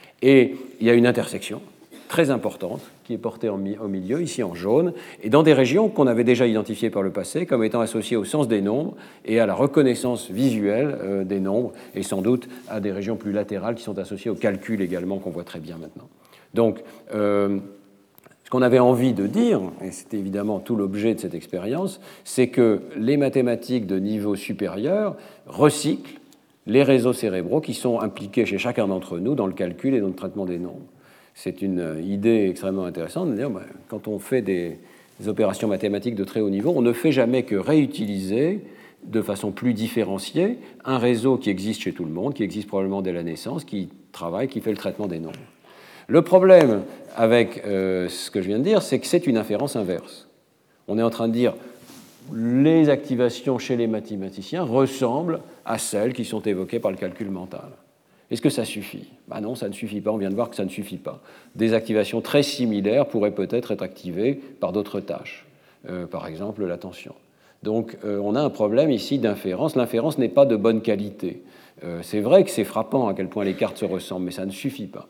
S1: Et il y a une intersection très importante qui est portée en mi- au milieu, ici en jaune, et dans des régions qu'on avait déjà identifiées par le passé comme étant associées au sens des nombres et à la reconnaissance visuelle euh, des nombres, et sans doute à des régions plus latérales qui sont associées au calcul également, qu'on voit très bien maintenant. Donc, euh, ce qu'on avait envie de dire, et c'était évidemment tout l'objet de cette expérience, c'est que les mathématiques de niveau supérieur recyclent les réseaux cérébraux qui sont impliqués chez chacun d'entre nous dans le calcul et dans le traitement des nombres. C'est une idée extrêmement intéressante de dire ben, quand on fait des, des opérations mathématiques de très haut niveau, on ne fait jamais que réutiliser de façon plus différenciée un réseau qui existe chez tout le monde, qui existe probablement dès la naissance, qui travaille, qui fait le traitement des nombres. Le problème avec euh, ce que je viens de dire, c'est que c'est une inférence inverse. On est en train de dire les activations chez les mathématiciens ressemblent à celles qui sont évoquées par le calcul mental. Est-ce que ça suffit ? Ben non, ça ne suffit pas. On vient de voir que ça ne suffit pas. Des activations très similaires pourraient peut-être être activées par d'autres tâches, euh, par exemple l'attention. Donc euh, on a un problème ici d'inférence. L'inférence n'est pas de bonne qualité. Euh, c'est vrai que c'est frappant à quel point les cartes se ressemblent, mais ça ne suffit pas.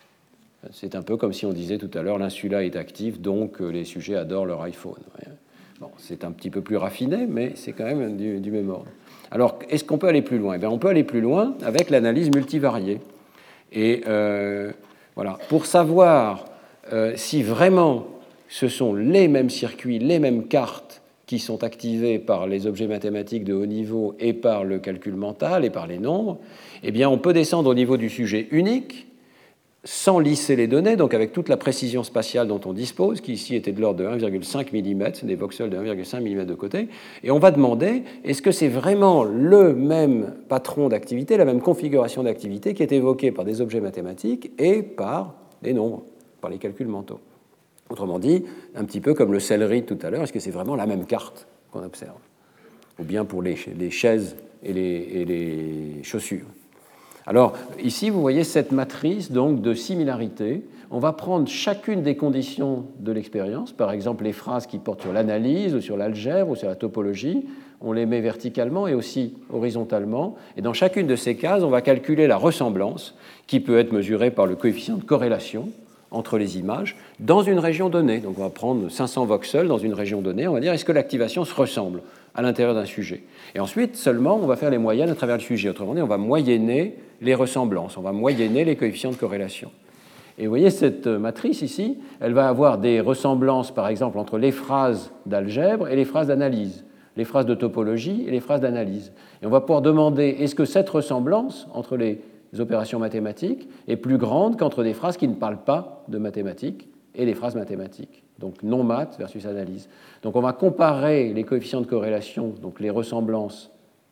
S1: C'est un peu comme si on disait tout à l'heure l'insula est active, donc euh, les sujets adorent leur iPhone. Bon, c'est un petit peu plus raffiné, mais c'est quand même du, du même ordre. Alors, est-ce qu'on peut aller plus loin ? Eh bien, on peut aller plus loin avec l'analyse multivariée. Et euh, voilà, pour savoir euh, si vraiment ce sont les mêmes circuits, les mêmes cartes qui sont activées par les objets mathématiques de haut niveau et par le calcul mental et par les nombres, eh bien, on peut descendre au niveau du sujet unique, sans lisser les données, donc avec toute la précision spatiale dont on dispose, qui ici était de l'ordre de un virgule cinq millimètres, des voxels de un virgule cinq millimètre de côté, et on va demander, est-ce que c'est vraiment le même patron d'activité, la même configuration d'activité qui est évoquée par des objets mathématiques et par des nombres, par les calculs mentaux. Autrement dit, un petit peu comme le céleri tout à l'heure, est-ce que c'est vraiment la même carte qu'on observe ? Ou bien pour les, les chaises et les, et les chaussures. Alors, ici, vous voyez cette matrice donc, de similarité. On va prendre chacune des conditions de l'expérience, par exemple les phrases qui portent sur l'analyse, ou sur l'algèbre, ou sur la topologie. On les met verticalement et aussi horizontalement. Et dans chacune de ces cases, on va calculer la ressemblance, qui peut être mesurée par le coefficient de corrélation entre les images, dans une région donnée. Donc, on va prendre cinq cents voxels dans une région donnée. On va dire, est-ce que l'activation se ressemble à l'intérieur d'un sujet ? Et ensuite, seulement, on va faire les moyennes à travers le sujet. Autrement dit, on va moyenner les ressemblances, on va moyenner les coefficients de corrélation. Et vous voyez, cette matrice ici, elle va avoir des ressemblances, par exemple, entre les phrases d'algèbre et les phrases d'analyse. les phrases de topologie et les phrases d'analyse. Et on va pouvoir demander est-ce que cette ressemblance entre les opérations mathématiques est plus grande qu'entre des phrases qui ne parlent pas de mathématiques et les phrases mathématiques, donc non maths versus analyse. Donc on va comparer les coefficients de corrélation, donc les ressemblances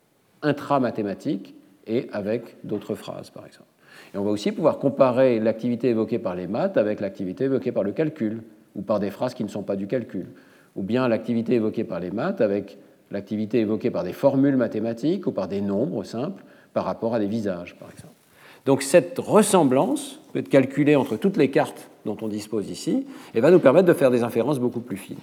S1: intramathématiques et avec d'autres phrases, par exemple. Et on va aussi pouvoir comparer l'activité évoquée par les maths avec l'activité évoquée par le calcul, ou par des phrases qui ne sont pas du calcul, ou bien l'activité évoquée par les maths avec l'activité évoquée par des formules mathématiques ou par des nombres simples par rapport à des visages, par exemple. Donc cette ressemblance peut être calculée entre toutes les cartes dont on dispose ici et va nous permettre de faire des inférences beaucoup plus fines.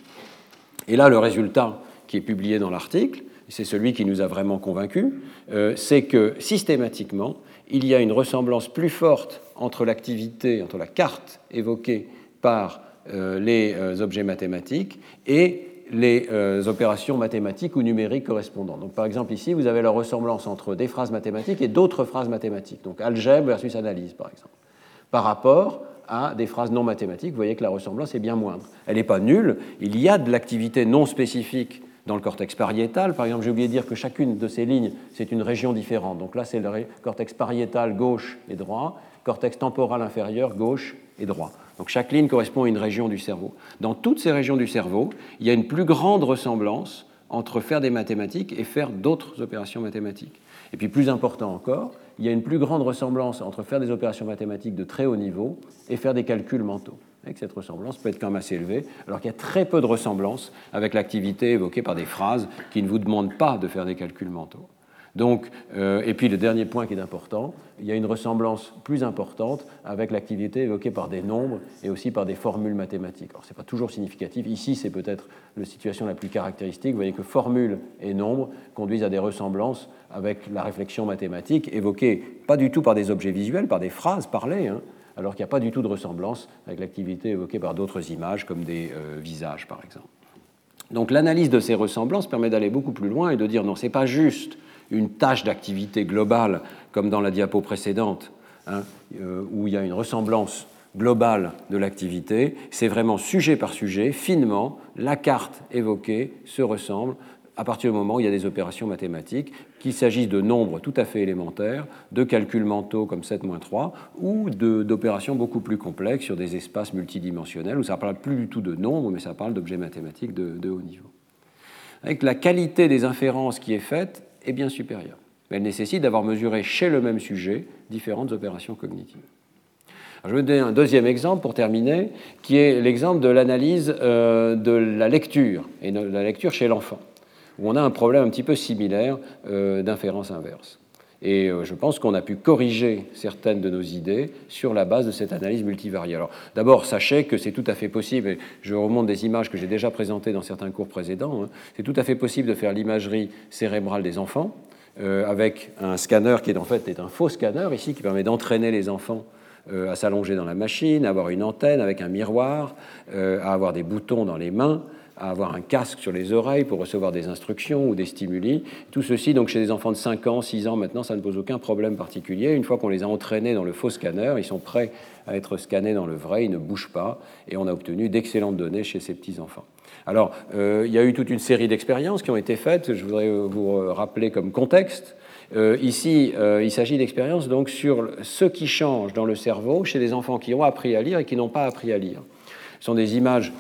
S1: Et là, le résultat qui est publié dans l'article, c'est celui qui nous a vraiment convaincus, euh, c'est que systématiquement, il y a une ressemblance plus forte entre l'activité, entre la carte évoquée par euh, les euh, objets mathématiques et les euh, opérations mathématiques ou numériques correspondantes. Donc, par exemple, ici, vous avez la ressemblance entre des phrases mathématiques et d'autres phrases mathématiques, donc algèbre versus analyse, par exemple, par rapport à des phrases non mathématiques. Vous voyez que la ressemblance est bien moindre. Elle n'est pas nulle. Il y a de l'activité non spécifique dans le cortex pariétal. Par exemple, j'ai oublié de dire que chacune de ces lignes, c'est une région différente. Donc là, c'est le cortex pariétal gauche et droit, cortex temporal inférieur gauche et droit. Donc chaque ligne correspond à une région du cerveau. Dans toutes ces régions du cerveau, il y a une plus grande ressemblance entre faire des mathématiques et faire d'autres opérations mathématiques. Et puis plus important encore, il y a une plus grande ressemblance entre faire des opérations mathématiques de très haut niveau et faire des calculs mentaux. Et que cette ressemblance peut être quand même assez élevée, alors qu'il y a très peu de ressemblance avec l'activité évoquée par des phrases qui ne vous demandent pas de faire des calculs mentaux. Donc, euh, et puis le dernier point qui est important, il y a une ressemblance plus importante avec l'activité évoquée par des nombres et aussi par des formules mathématiques. Alors, ce n'est pas toujours significatif. Ici, c'est peut-être la situation la plus caractéristique. Vous voyez que formules et nombres conduisent à des ressemblances avec la réflexion mathématique évoquée pas du tout par des objets visuels, par des phrases parlées, hein, alors qu'il n'y a pas du tout de ressemblance avec l'activité évoquée par d'autres images, comme des euh, visages, par exemple. Donc l'analyse de ces ressemblances permet d'aller beaucoup plus loin et de dire non, ce n'est pas juste une tâche d'activité globale, comme dans la diapo précédente, hein, euh, où il y a une ressemblance globale de l'activité, c'est vraiment sujet par sujet, finement, la carte évoquée se ressemble à partir du moment où il y a des opérations mathématiques, qu'il s'agisse de nombres tout à fait élémentaires, de calculs mentaux comme sept moins trois, ou de, d'opérations beaucoup plus complexes sur des espaces multidimensionnels, où ça ne parle plus du tout de nombres, mais ça parle d'objets mathématiques de, de haut niveau. Avec la qualité des inférences qui est faite est bien supérieure. Mais elle nécessite d'avoir mesuré chez le même sujet différentes opérations cognitives. Alors, je vais vous donner un deuxième exemple pour terminer, qui est l'exemple de l'analyse euh, de la lecture, et de la lecture chez l'enfant, où on a un problème un petit peu similaire euh, d'inférence inverse. Et euh, je pense qu'on a pu corriger certaines de nos idées sur la base de cette analyse multivariée. Alors, d'abord, sachez que c'est tout à fait possible, et je remonte des images que j'ai déjà présentées dans certains cours précédents, hein, c'est tout à fait possible de faire l'imagerie cérébrale des enfants euh, avec un scanner qui est en fait est un faux scanner ici, qui permet d'entraîner les enfants euh, à s'allonger dans la machine, à avoir une antenne avec un miroir, euh, à avoir des boutons dans les mains, à avoir un casque sur les oreilles pour recevoir des instructions ou des stimuli. Tout ceci, donc chez des enfants de cinq ans, six ans maintenant, ça ne pose aucun problème particulier. Une fois qu'on les a entraînés dans le faux scanner, ils sont prêts à être scannés dans le vrai, ils ne bougent pas, et on a obtenu d'excellentes données chez ces petits-enfants. Alors, euh, il y a eu toute une série d'expériences qui ont été faites, je voudrais vous rappeler comme contexte. Euh, ici, euh, il s'agit d'expériences donc sur ce qui change dans le cerveau chez des enfants qui ont appris à lire et qui n'ont pas appris à lire. Ce sont des images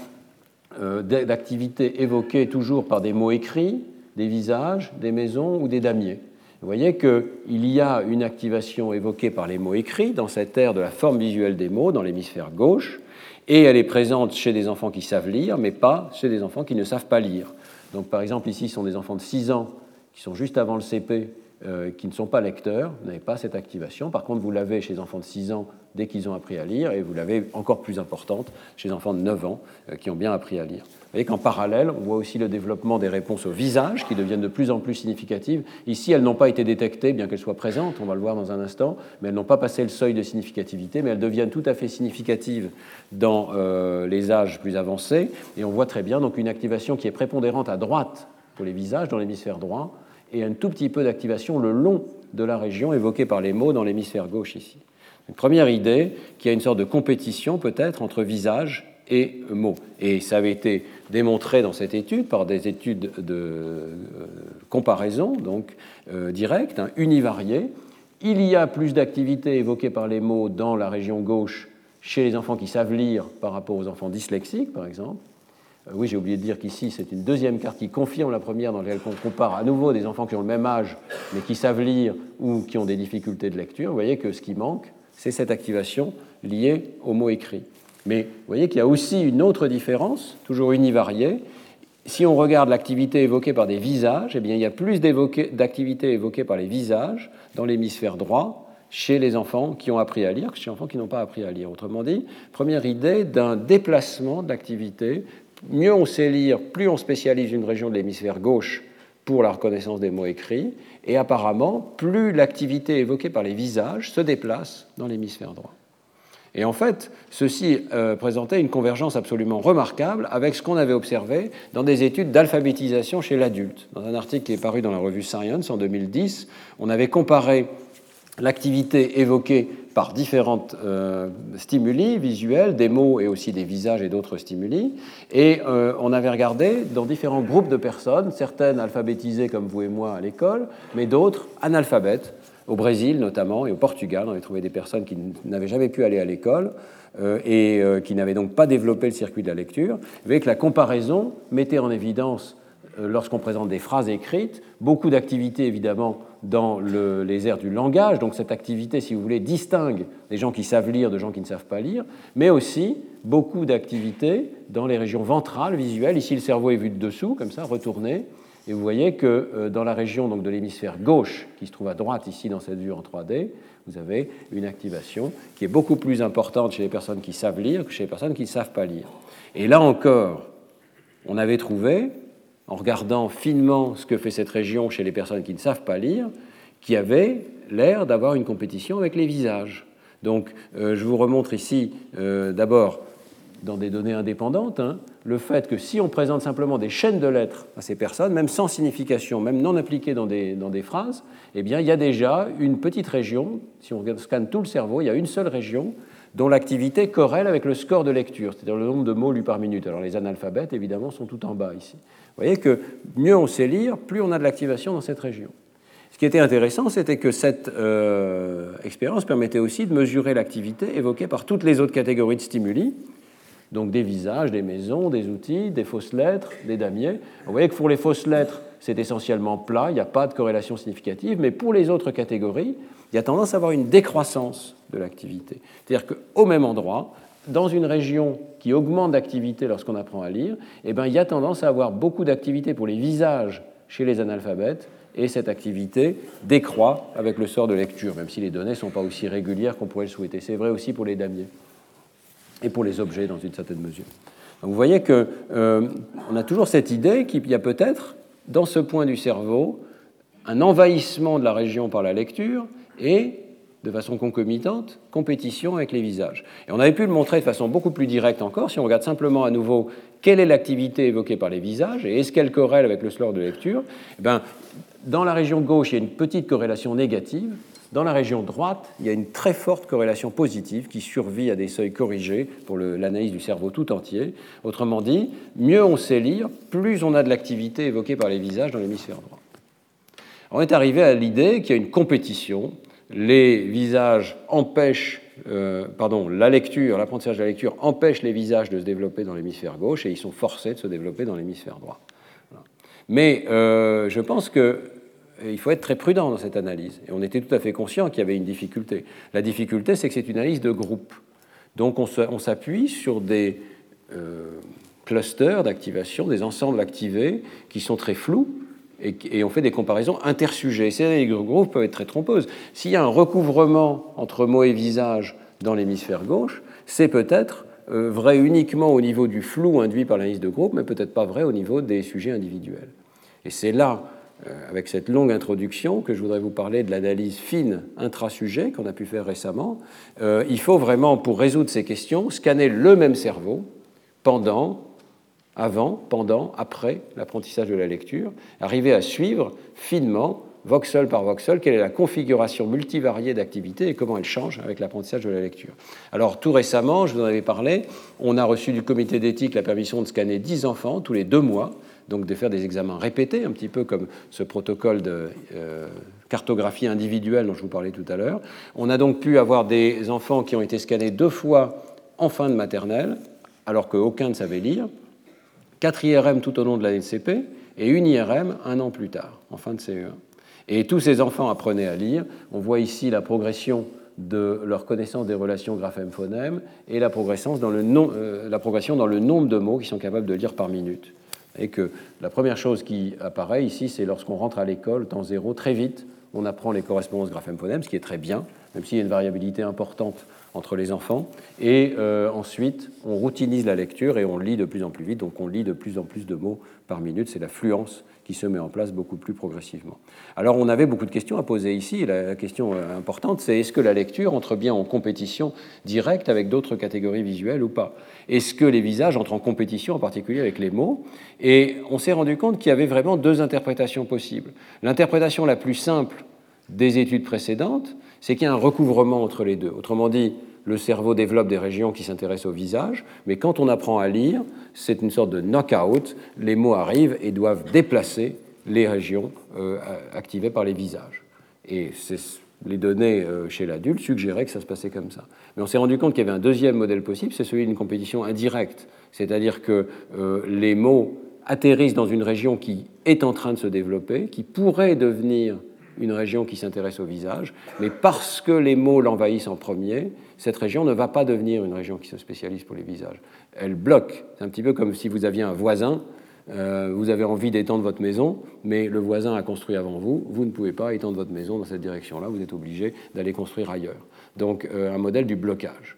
S1: d'activités évoquées toujours par des mots écrits, des visages, des maisons ou des damiers. Vous voyez qu'il y a une activation évoquée par les mots écrits dans cette ère de la forme visuelle des mots dans l'hémisphère gauche, et elle est présente chez des enfants qui savent lire, mais pas chez des enfants qui ne savent pas lire. Donc par exemple ici, ce sont des enfants de six ans qui sont juste avant le C P, euh, qui ne sont pas lecteurs, vous n'avez pas cette activation. Par contre, vous l'avez chez les enfants de six ans dès qu'ils ont appris à lire, et vous l'avez encore plus importante chez les enfants de neuf ans euh, qui ont bien appris à lire. Vous voyez qu'en parallèle, on voit aussi le développement des réponses au visage qui deviennent de plus en plus significatives. Ici, elles n'ont pas été détectées, bien qu'elles soient présentes, on va le voir dans un instant, mais elles n'ont pas passé le seuil de significativité, mais elles deviennent tout à fait significatives dans euh, les âges plus avancés, et on voit très bien donc une activation qui est prépondérante à droite pour les visages dans l'hémisphère droit, et un tout petit peu d'activation le long de la région évoquée par les mots dans l'hémisphère gauche ici. Une première idée, qu'il y a une sorte de compétition peut-être entre visage et mots. Et ça avait été démontré dans cette étude par des études de euh, comparaison, donc euh, directe, hein, univariée. Il y a plus d'activité évoquée par les mots dans la région gauche chez les enfants qui savent lire par rapport aux enfants dyslexiques, par exemple. Euh, oui, j'ai oublié de dire qu'ici, c'est une deuxième carte qui confirme la première, dans laquelle on compare à nouveau des enfants qui ont le même âge, mais qui savent lire ou qui ont des difficultés de lecture. Vous voyez que ce qui manque, c'est cette activation liée aux mots écrits. Mais vous voyez qu'il y a aussi une autre différence, toujours univariée. Si on regarde l'activité évoquée par des visages, eh bien, il y a plus d'activité évoquée par les visages dans l'hémisphère droit chez les enfants qui ont appris à lire que chez les enfants qui n'ont pas appris à lire. Autrement dit, première idée d'un déplacement de l'activité. Mieux on sait lire, plus on spécialise une région de l'hémisphère gauche pour la reconnaissance des mots écrits, et apparemment, plus l'activité évoquée par les visages se déplace dans l'hémisphère droit. Et en fait, ceci euh, présentait une convergence absolument remarquable avec ce qu'on avait observé dans des études d'alphabétisation chez l'adulte. Dans un article qui est paru dans la revue Science en deux mille dix, on avait comparé l'activité évoquée par différents euh, stimuli visuels, des mots et aussi des visages et d'autres stimuli, et euh, on avait regardé dans différents groupes de personnes, certaines alphabétisées comme vous et moi à l'école, mais d'autres analphabètes. Au Brésil notamment et au Portugal, on avait trouvé des personnes qui n'avaient jamais pu aller à l'école euh, et euh, qui n'avaient donc pas développé le circuit de la lecture. Vous voyez que la comparaison mettait en évidence, euh, lorsqu'on présente des phrases écrites, beaucoup d'activité évidemment dans le, les aires du langage. Donc cette activité, si vous voulez, distingue des gens qui savent lire de gens qui ne savent pas lire, mais aussi beaucoup d'activité dans les régions ventrales, visuelles. Ici, le cerveau est vu de dessous, comme ça, retourné. Et vous voyez que euh, dans la région donc, de l'hémisphère gauche, qui se trouve à droite ici dans cette vue en trois D, vous avez une activation qui est beaucoup plus importante chez les personnes qui savent lire que chez les personnes qui ne savent pas lire. Et là encore, on avait trouvé, en regardant finement ce que fait cette région chez les personnes qui ne savent pas lire, qui avait l'air d'avoir une compétition avec les visages. Donc, euh, je vous remontre ici euh, d'abord, dans des données indépendantes, hein, le fait que si on présente simplement des chaînes de lettres à ces personnes, même sans signification, même non appliquées dans des, dans des phrases, eh bien, il y a déjà une petite région, si on scanne tout le cerveau, il y a une seule région dont l'activité corrèle avec le score de lecture, c'est-à-dire le nombre de mots lus par minute. Alors les analphabètes, évidemment, sont tout en bas ici. Vous voyez que mieux on sait lire, plus on a de l'activation dans cette région. Ce qui était intéressant, c'était que cette euh, expérience permettait aussi de mesurer l'activité évoquée par toutes les autres catégories de stimuli, donc des visages, des maisons, des outils, des fausses lettres, des damiers. Vous voyez que pour les fausses lettres, c'est essentiellement plat, il n'y a pas de corrélation significative, mais pour les autres catégories, il y a tendance à avoir une décroissance de l'activité. C'est-à-dire qu'au même endroit, dans une région qui augmente d'activité lorsqu'on apprend à lire, eh bien, il y a tendance à avoir beaucoup d'activité pour les visages chez les analphabètes, et cette activité décroît avec le sort de lecture, même si les données ne sont pas aussi régulières qu'on pourrait le souhaiter. C'est vrai aussi pour les damiers et pour les objets dans une certaine mesure. Donc vous voyez qu'on euh, a toujours cette idée qu'il y a peut-être, dans ce point du cerveau, un envahissement de la région par la lecture et, de façon concomitante, compétition avec les visages. Et on avait pu le montrer de façon beaucoup plus directe encore, si on regarde simplement à nouveau quelle est l'activité évoquée par les visages et est-ce qu'elle corrèle avec le score de lecture. Eh bien, dans la région gauche, il y a une petite corrélation négative. Dans la région droite, il y a une très forte corrélation positive qui survit à des seuils corrigés pour le, l'analyse du cerveau tout entier. Autrement dit, mieux on sait lire, plus on a de l'activité évoquée par les visages dans l'hémisphère droit. On est arrivé à l'idée qu'il y a une compétition. Les visages empêchent, euh, pardon, la lecture, l'apprentissage de la lecture empêche les visages de se développer dans l'hémisphère gauche et ils sont forcés de se développer dans l'hémisphère droit. Voilà. Mais euh, je pense que il faut être très prudent dans cette analyse. Et on était tout à fait conscient qu'il y avait une difficulté. La difficulté, c'est que c'est une analyse de groupe. Donc on, se, on s'appuie sur des euh, clusters d'activation, des ensembles activés qui sont très flous, et, et on fait des comparaisons intersujets. Ces analyses de groupe peuvent être très trompeuses. S'il y a un recouvrement entre mots et visage dans l'hémisphère gauche, c'est peut-être euh, vrai uniquement au niveau du flou induit par l'analyse de groupe, mais peut-être pas vrai au niveau des sujets individuels. Et c'est là, avec cette longue introduction, que je voudrais vous parler de l'analyse fine intrasujet qu'on a pu faire récemment. Euh, il faut vraiment, pour résoudre ces questions, scanner le même cerveau pendant, avant, pendant, après l'apprentissage de la lecture, arriver à suivre finement voxel par voxel, quelle est la configuration multivariée d'activité et comment elle change avec l'apprentissage de la lecture. Alors tout récemment, je vous en avais parlé, on a reçu du comité d'éthique la permission de scanner dix enfants tous les deux mois, donc de faire des examens répétés, un petit peu comme ce protocole de euh, cartographie individuelle dont je vous parlais tout à l'heure. On a donc pu avoir des enfants qui ont été scannés deux fois en fin de maternelle, alors qu'aucun ne savait lire, quatre I R M tout au long de l'année de C P et une I R M un an plus tard, en fin de C E un. Et tous ces enfants apprenaient à lire. On voit ici la progression de leur connaissance des relations graphème-phonème et la progression, dans le nom, euh, la progression dans le nombre de mots qu'ils sont capables de lire par minute. Et que la première chose qui apparaît ici, c'est lorsqu'on rentre à l'école, temps zéro, très vite, on apprend les correspondances graphème-phonème, ce qui est très bien, même s'il y a une variabilité importante entre les enfants. Et euh, ensuite, on routinise la lecture et on lit de plus en plus vite, donc on lit de plus en plus de mots par minute. C'est la fluence qui se met en place beaucoup plus progressivement. Alors, on avait beaucoup de questions à poser ici. La, la question importante, c'est est-ce que la lecture entre bien en compétition directe avec d'autres catégories visuelles ou pas? Est-ce que les visages entrent en compétition, en particulier avec les mots? Et on s'est rendu compte qu'il y avait vraiment deux interprétations possibles. L'interprétation la plus simple des études précédentes, c'est qu'il y a un recouvrement entre les deux. Autrement dit, le cerveau développe des régions qui s'intéressent au visage, mais quand on apprend à lire, c'est une sorte de knock-out. Les mots arrivent et doivent déplacer les régions euh, activées par les visages. Et les données euh, chez l'adulte suggéraient que ça se passait comme ça. Mais on s'est rendu compte qu'il y avait un deuxième modèle possible, c'est celui d'une compétition indirecte. C'est-à-dire que euh, les mots atterrissent dans une région qui est en train de se développer, qui pourrait devenir une région qui s'intéresse au visage, mais parce que les mots l'envahissent en premier, cette région ne va pas devenir une région qui se spécialise pour les visages. Elle bloque. C'est un petit peu comme si vous aviez un voisin, euh, vous avez envie d'étendre votre maison, mais le voisin a construit avant vous, vous ne pouvez pas étendre votre maison dans cette direction-là, vous êtes obligé d'aller construire ailleurs. Donc euh, un modèle du blocage.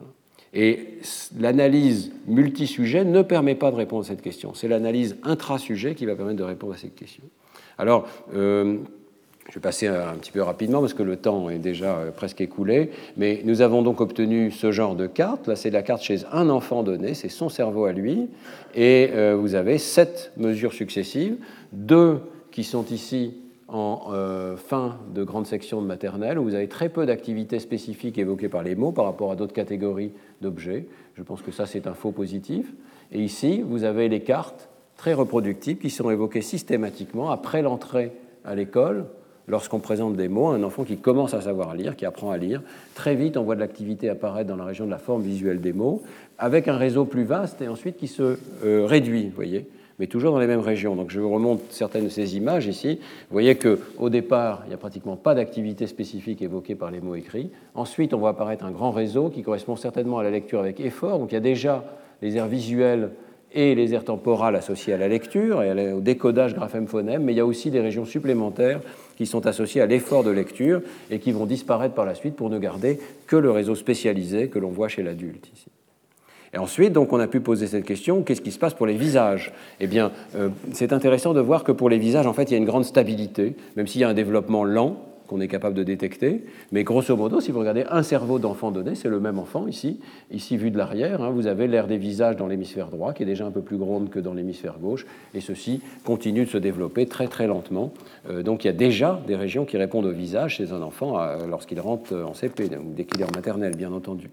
S1: Et l'analyse multisujet ne permet pas de répondre à cette question. C'est l'analyse intrasujet qui va permettre de répondre à cette question. Alors, euh, je vais passer un petit peu rapidement parce que le temps est déjà presque écoulé, mais nous avons donc obtenu ce genre de carte. Là, c'est la carte chez un enfant donné, c'est son cerveau à lui, et euh, vous avez sept mesures successives, deux qui sont ici en euh, fin de grande section de maternelle, où vous avez très peu d'activités spécifiques évoquées par les mots par rapport à d'autres catégories d'objets. Je pense que ça, c'est un faux positif. Et ici, vous avez les cartes très reproductibles qui sont évoquées systématiquement après l'entrée à l'école. Lorsqu'on présente des mots à un enfant qui commence à savoir lire, qui apprend à lire, très vite on voit de l'activité apparaître dans la région de la forme visuelle des mots, avec un réseau plus vaste et ensuite qui se euh, réduit, vous voyez, mais toujours dans les mêmes régions. Donc je vous remonte certaines de ces images ici. Vous voyez qu'au départ, il n'y a pratiquement pas d'activité spécifique évoquée par les mots écrits. Ensuite, on voit apparaître un grand réseau qui correspond certainement à la lecture avec effort. Donc il y a déjà les aires visuelles et les aires temporales associées à la lecture et au décodage graphème-phonème, mais il y a aussi des régions supplémentaires qui sont associées à l'effort de lecture et qui vont disparaître par la suite pour ne garder que le réseau spécialisé que l'on voit chez l'adulte ici. Et ensuite, donc, on a pu poser cette question, qu'est-ce qui se passe pour les visages? Eh bien, euh, c'est intéressant de voir que pour les visages, en fait, il y a une grande stabilité, même s'il y a un développement lent qu'on est capable de détecter. Mais grosso modo, si vous regardez un cerveau d'enfant donné, c'est le même enfant ici, ici vu de l'arrière, hein, vous avez l'aire des visages dans l'hémisphère droit, qui est déjà un peu plus grande que dans l'hémisphère gauche, et ceci continue de se développer très très lentement. Euh, donc il y a déjà des régions qui répondent au visage chez un enfant euh, lorsqu'il rentre en C P, ou dès qu'il est en maternelle, bien entendu.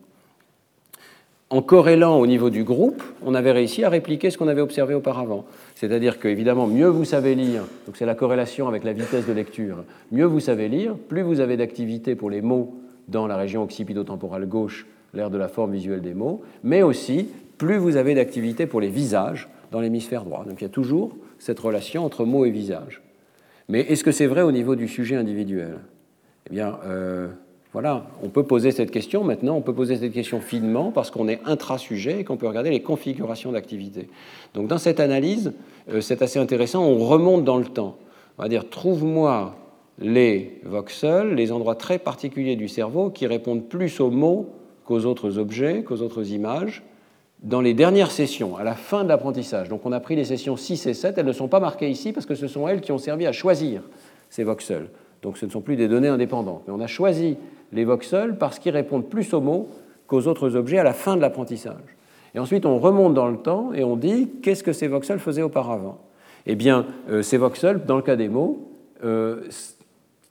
S1: En corrélant au niveau du groupe, on avait réussi à répliquer ce qu'on avait observé auparavant. C'est-à-dire que, évidemment, mieux vous savez lire, donc c'est la corrélation avec la vitesse de lecture, mieux vous savez lire, plus vous avez d'activité pour les mots dans la région occipito-temporale gauche, l'aire de la forme visuelle des mots, mais aussi plus vous avez d'activité pour les visages dans l'hémisphère droit. Donc il y a toujours cette relation entre mots et visage. Mais est-ce que c'est vrai au niveau du sujet individuel? Eh bien, euh, voilà, on peut poser cette question maintenant, on peut poser cette question finement parce qu'on est intra-sujet et qu'on peut regarder les configurations d'activité. Donc dans cette analyse, euh, c'est assez intéressant, on remonte dans le temps. On va dire, trouve-moi les voxels, les endroits très particuliers du cerveau qui répondent plus aux mots qu'aux autres objets, qu'aux autres images, dans les dernières sessions, à la fin de l'apprentissage. Donc on a pris les sessions six et sept, elles ne sont pas marquées ici parce que ce sont elles qui ont servi à choisir ces voxels. Donc ce ne sont plus des données indépendantes. Mais on a choisi les voxels parce qu'ils répondent plus aux mots qu'aux autres objets à la fin de l'apprentissage. Et ensuite, on remonte dans le temps et on dit qu'est-ce que ces voxels faisaient auparavant? Eh bien, euh, ces voxels, dans le cas des mots, euh,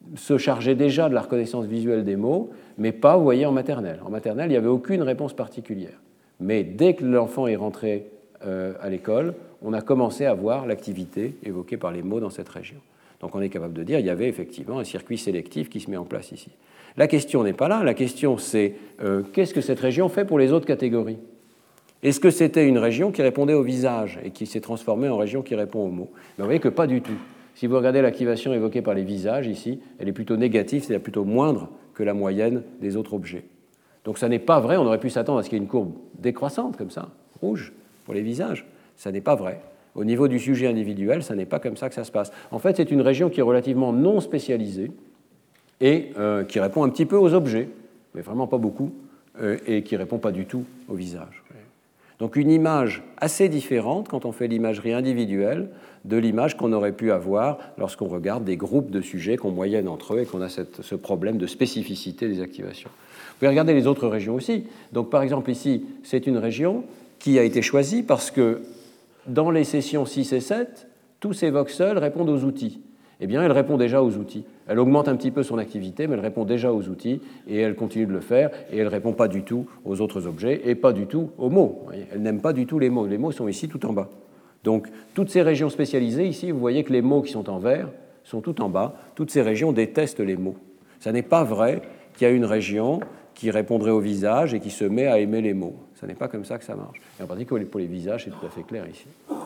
S3: se chargeait déjà de la reconnaissance visuelle des mots, mais pas, vous voyez, en maternelle. En maternelle, il n'y avait aucune réponse particulière. Mais dès que l'enfant est rentré euh, à l'école, on a commencé à voir l'activité évoquée par les mots dans cette région. Donc on est capable de dire qu'il y avait effectivement un circuit sélectif qui se met en place ici. La question n'est pas là, la question c'est euh, qu'est-ce que cette région fait pour les autres catégories ? Est-ce que c'était une région qui répondait au visage et qui s'est transformée en région qui répond aux mots ? Ben, vous voyez que pas du tout. Si vous regardez l'activation évoquée par les visages ici, elle est plutôt négative, c'est-à-dire plutôt moindre que la moyenne des autres objets. Donc ça n'est pas vrai, on aurait pu s'attendre à ce qu'il y ait une courbe décroissante comme ça, rouge, pour les visages. Ça n'est pas vrai. Au niveau du sujet individuel, ça n'est pas comme ça que ça se passe. En fait, c'est une région qui est relativement non spécialisée et euh, qui répond un petit peu aux objets, mais vraiment pas beaucoup, euh, et qui ne répond pas du tout au visage. Donc une image assez différente quand on fait l'imagerie individuelle de l'image qu'on aurait pu avoir lorsqu'on regarde des groupes de sujets qu'on moyenne entre eux et qu'on a cette, ce problème de spécificité des activations. Vous pouvez regarder les autres régions aussi. Donc par exemple ici, c'est une région qui a été choisie parce que dans les sessions six et sept, tous ces voxels répondent aux outils. Eh bien, elle répond déjà aux outils. Elle augmente un petit peu son activité, mais elle répond déjà aux outils, et elle continue de le faire, et elle ne répond pas du tout aux autres objets, et pas du tout aux mots. Elle n'aime pas du tout les mots. Les mots sont ici tout en bas. Donc, toutes ces régions spécialisées, ici, vous voyez que les mots qui sont en vert sont tout en bas. Toutes ces régions détestent les mots. Ça n'est pas vrai qu'il y a une région qui répondrait au visage et qui se met à aimer les mots. Ce n'est pas comme ça que ça marche. Et en particulier pour les visages, c'est tout à fait clair ici.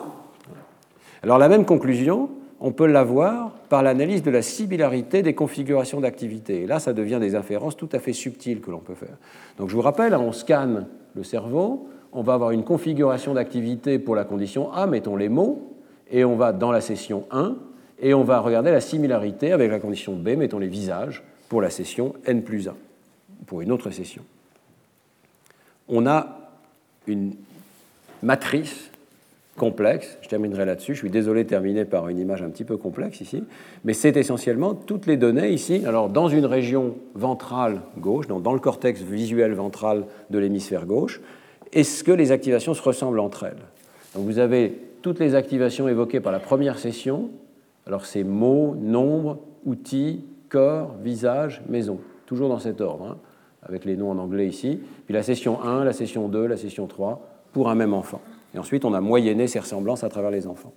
S3: Alors, la même conclusion, on peut l'avoir par l'analyse de la similarité des configurations d'activité. Et là, ça devient des inférences tout à fait subtiles que l'on peut faire. Donc je vous rappelle, on scanne le cerveau, on va avoir une configuration d'activité pour la condition A, mettons les mots, et on va dans la session un, et on va regarder la similarité avec la condition B, mettons les visages, pour la session N plus un, pour une autre session. On a une matrice complexe, je terminerai là-dessus, je suis désolé de terminer par une image un petit peu complexe ici, mais c'est essentiellement toutes les données ici, alors dans une région ventrale gauche, donc dans le cortex visuel ventral de l'hémisphère gauche, est-ce que les activations se ressemblent entre elles ? Donc vous avez toutes les activations évoquées par la première session, alors c'est mots, nombres, outils, corps, visage, maison, toujours dans cet ordre, hein, avec les noms en anglais ici, puis la session un, la session deux, la session trois, pour un même enfant. Et ensuite, on a moyenné ces ressemblances à travers les enfants.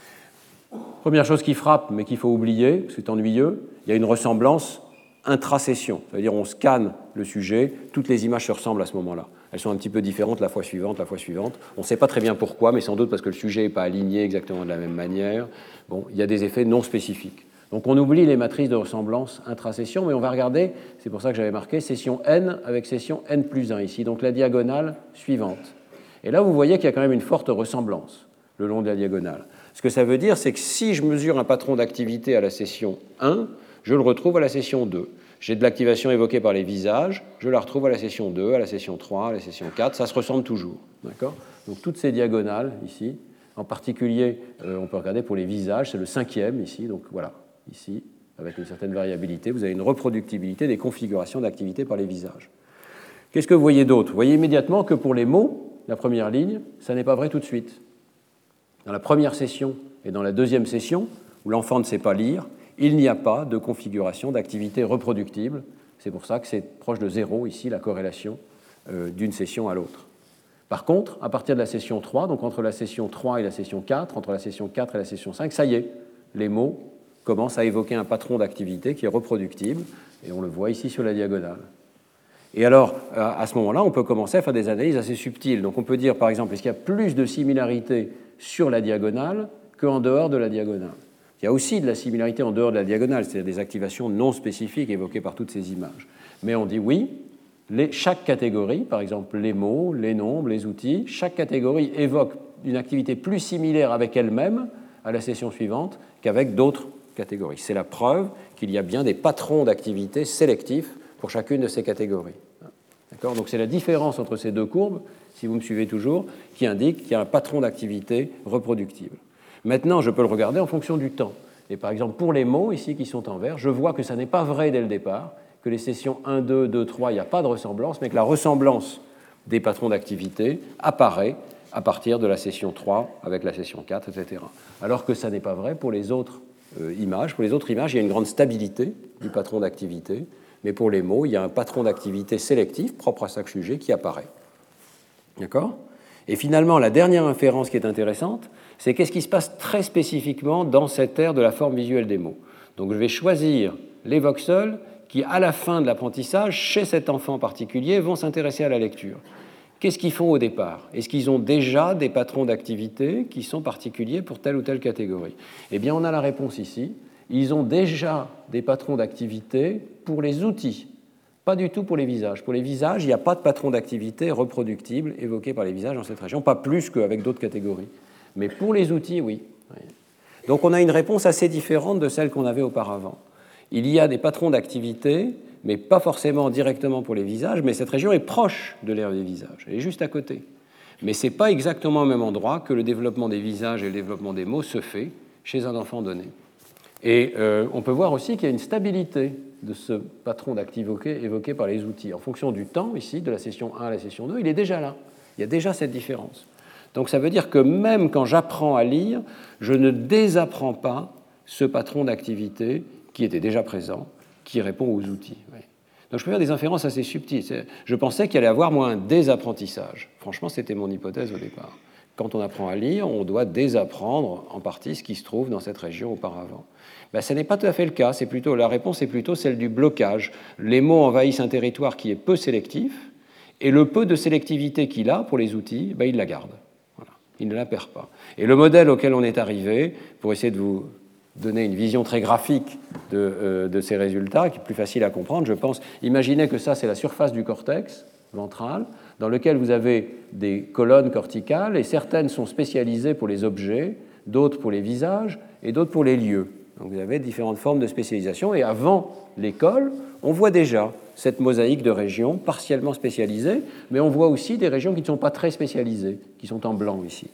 S3: Première chose qui frappe, mais qu'il faut oublier, parce que c'est ennuyeux, il y a une ressemblance intrasession. C'est-à-dire on scanne le sujet, toutes les images se ressemblent à ce moment-là. Elles sont un petit peu différentes la fois suivante, la fois suivante. On ne sait pas très bien pourquoi, mais sans doute parce que le sujet n'est pas aligné exactement de la même manière. Bon, il y a des effets non spécifiques. Donc on oublie les matrices de ressemblance intrasession, mais on va regarder, c'est pour ça que j'avais marqué, session N avec session N plus un ici, donc la diagonale suivante. Et là, vous voyez qu'il y a quand même une forte ressemblance le long de la diagonale. Ce que ça veut dire, c'est que si je mesure un patron d'activité à la session un, je le retrouve à la session deux. J'ai de l'activation évoquée par les visages, je la retrouve à la session deux, à la session trois, à la session quatre, ça se ressemble toujours. D'accord ? Donc toutes ces diagonales ici, en particulier, euh, on peut regarder pour les visages, c'est le cinquième ici, donc voilà, ici, avec une certaine variabilité, vous avez une reproductibilité des configurations d'activité par les visages. Qu'est-ce que vous voyez d'autre ? Vous voyez immédiatement que pour les mots, la première ligne, ça n'est pas vrai tout de suite. Dans la première session et dans la deuxième session, où l'enfant ne sait pas lire, il n'y a pas de configuration d'activité reproductible. C'est pour ça que c'est proche de zéro, ici, la corrélation euh, d'une session à l'autre. Par contre, à partir de la session trois, donc entre la session trois et la session quatre, entre la session quatre et la session cinq, ça y est, les mots commencent à évoquer un patron d'activité qui est reproductible, et on le voit ici sur la diagonale. Et alors, à ce moment-là, on peut commencer à faire des analyses assez subtiles. Donc on peut dire, par exemple, est-ce qu'il y a plus de similarité sur la diagonale qu'en dehors de la diagonale ? Il y a aussi de la similarité en dehors de la diagonale, c'est-à-dire des activations non spécifiques évoquées par toutes ces images. Mais on dit oui, les, chaque catégorie, par exemple les mots, les nombres, les outils, chaque catégorie évoque une activité plus similaire avec elle-même à la session suivante qu'avec d'autres catégories. C'est la preuve qu'il y a bien des patrons d'activité sélectifs pour chacune de ces catégories. D'accord ? Donc c'est la différence entre ces deux courbes, si vous me suivez toujours, qui indique qu'il y a un patron d'activité reproductible. Maintenant, je peux le regarder en fonction du temps. Et par exemple, pour les mots, ici, qui sont en vert, je vois que ça n'est pas vrai dès le départ, que les sessions un, deux, deux, trois, il n'y a pas de ressemblance, mais que la ressemblance des patrons d'activité apparaît à partir de la session trois avec la session quatre, et cetera. Alors que ça n'est pas vrai pour les autres euh, images. Pour les autres images, il y a une grande stabilité du patron d'activité, mais pour les mots, il y a un patron d'activité sélectif propre à chaque sujet qui apparaît. D'accord ? Et finalement, la dernière inférence qui est intéressante, c'est qu'est-ce qui se passe très spécifiquement dans cette ère de la forme visuelle des mots. Donc je vais choisir les voxels qui, à la fin de l'apprentissage, chez cet enfant particulier, vont s'intéresser à la lecture. Qu'est-ce qu'ils font au départ ? Est-ce qu'ils ont déjà des patrons d'activité qui sont particuliers pour telle ou telle catégorie ? Eh bien, on a la réponse ici. Ils ont déjà des patrons d'activité pour les outils, pas du tout pour les visages. Pour les visages, il n'y a pas de patron d'activité reproductible évoqué par les visages dans cette région, pas plus qu'avec d'autres catégories. Mais pour les outils, oui. Donc on a une réponse assez différente de celle qu'on avait auparavant. Il y a des patrons d'activité, mais pas forcément directement pour les visages, mais cette région est proche de l'ère des visages, elle est juste à côté. Mais ce n'est pas exactement au même endroit que le développement des visages et le développement des mots se fait chez un enfant donné. Et euh, on peut voir aussi qu'il y a une stabilité de ce patron d'activité évoqué par les outils. En fonction du temps, ici, de la session un à la session deux, il est déjà là. Il y a déjà cette différence. Donc ça veut dire que même quand j'apprends à lire, je ne désapprends pas ce patron d'activité qui était déjà présent, qui répond aux outils. Oui. Donc je peux faire des inférences assez subtiles. Je pensais qu'il allait y avoir moins un désapprentissage. Franchement, c'était mon hypothèse au départ. Quand on apprend à lire, on doit désapprendre en partie ce qui se trouve dans cette région auparavant. Ben, ce n'est pas tout à fait le cas. C'est plutôt, la réponse est plutôt celle du blocage. Les mots envahissent un territoire qui est peu sélectif, et le peu de sélectivité qu'il a pour les outils, ben, il la garde. Voilà. Il ne la perd pas. Et le modèle auquel on est arrivé, pour essayer de vous donner une vision très graphique de, euh, de ces résultats, qui est plus facile à comprendre, je pense, imaginez que ça, c'est la surface du cortex ventral, dans lequel vous avez des colonnes corticales, et certaines sont spécialisées pour les objets, d'autres pour les visages, et d'autres pour les lieux. Donc vous avez différentes formes de spécialisation, et avant l'école, on voit déjà cette mosaïque de régions partiellement spécialisées, mais on voit aussi des régions qui ne sont pas très spécialisées, qui sont en blanc ici.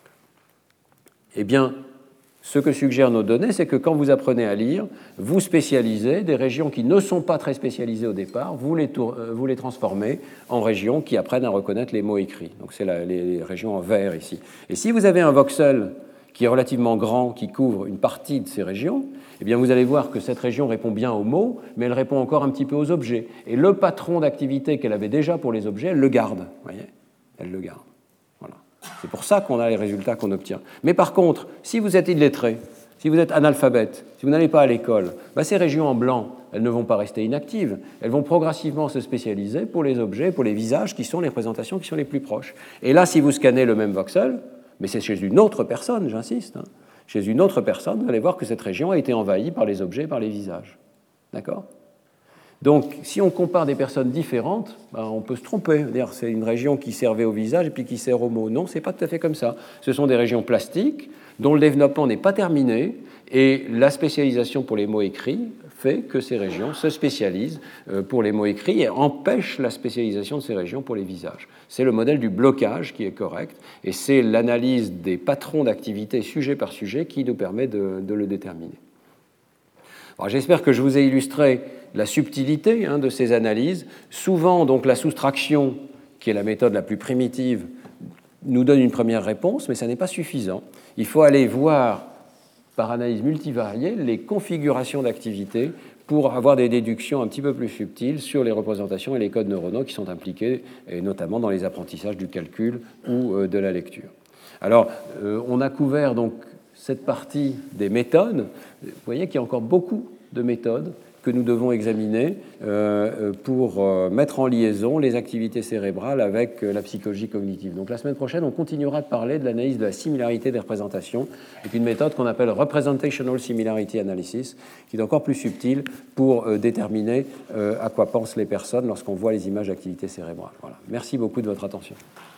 S3: Eh bien, ce que suggèrent nos données, c'est que quand vous apprenez à lire, vous spécialisez des régions qui ne sont pas très spécialisées au départ, vous les, tour- vous les transformez en régions qui apprennent à reconnaître les mots écrits. Donc c'est la, les régions en vert ici. Et si vous avez un voxel qui est relativement grand, qui couvre une partie de ces régions, eh bien vous allez voir que cette région répond bien aux mots, mais elle répond encore un petit peu aux objets. Et le patron d'activité qu'elle avait déjà pour les objets, elle le garde. Vous voyez ? Elle le garde. C'est pour ça qu'on a les résultats qu'on obtient. Mais par contre, si vous êtes illettré, si vous êtes analphabète, si vous n'allez pas à l'école, bah ces régions en blanc, elles ne vont pas rester inactives. Elles vont progressivement se spécialiser pour les objets, pour les visages qui sont les représentations qui sont les plus proches. Et là, si vous scannez le même voxel, mais c'est chez une autre personne, j'insiste, hein, chez une autre personne, vous allez voir que cette région a été envahie par les objets, par les visages. D'accord ? Donc, si on compare des personnes différentes, ben, on peut se tromper. C'est-à-dire, c'est une région qui servait au visage et puis qui sert aux mots. Non, ce n'est pas tout à fait comme ça. Ce sont des régions plastiques dont le développement n'est pas terminé et la spécialisation pour les mots écrits fait que ces régions se spécialisent pour les mots écrits et empêchent la spécialisation de ces régions pour les visages. C'est le modèle du blocage qui est correct et c'est l'analyse des patrons d'activité sujet par sujet qui nous permet de, de le déterminer. Alors, j'espère que je vous ai illustré la subtilité hein, de ces analyses. Souvent, donc, la soustraction, qui est la méthode la plus primitive, nous donne une première réponse, mais ça n'est pas suffisant. Il faut aller voir, par analyse multivariée, les configurations d'activité pour avoir des déductions un petit peu plus subtiles sur les représentations et les codes neuronaux qui sont impliqués, et notamment dans les apprentissages du calcul ou euh, de la lecture. Alors, euh, on a couvert donc cette partie des méthodes. Vous voyez qu'il y a encore beaucoup de méthodes que nous devons examiner euh, pour euh, mettre en liaison les activités cérébrales avec euh, la psychologie cognitive. Donc la semaine prochaine, on continuera de parler de l'analyse de la similarité des représentations avec une méthode qu'on appelle Representational Similarity Analysis, qui est encore plus subtile pour euh, déterminer euh, à quoi pensent les personnes lorsqu'on voit les images d'activité cérébrale. Voilà. Merci beaucoup de votre attention.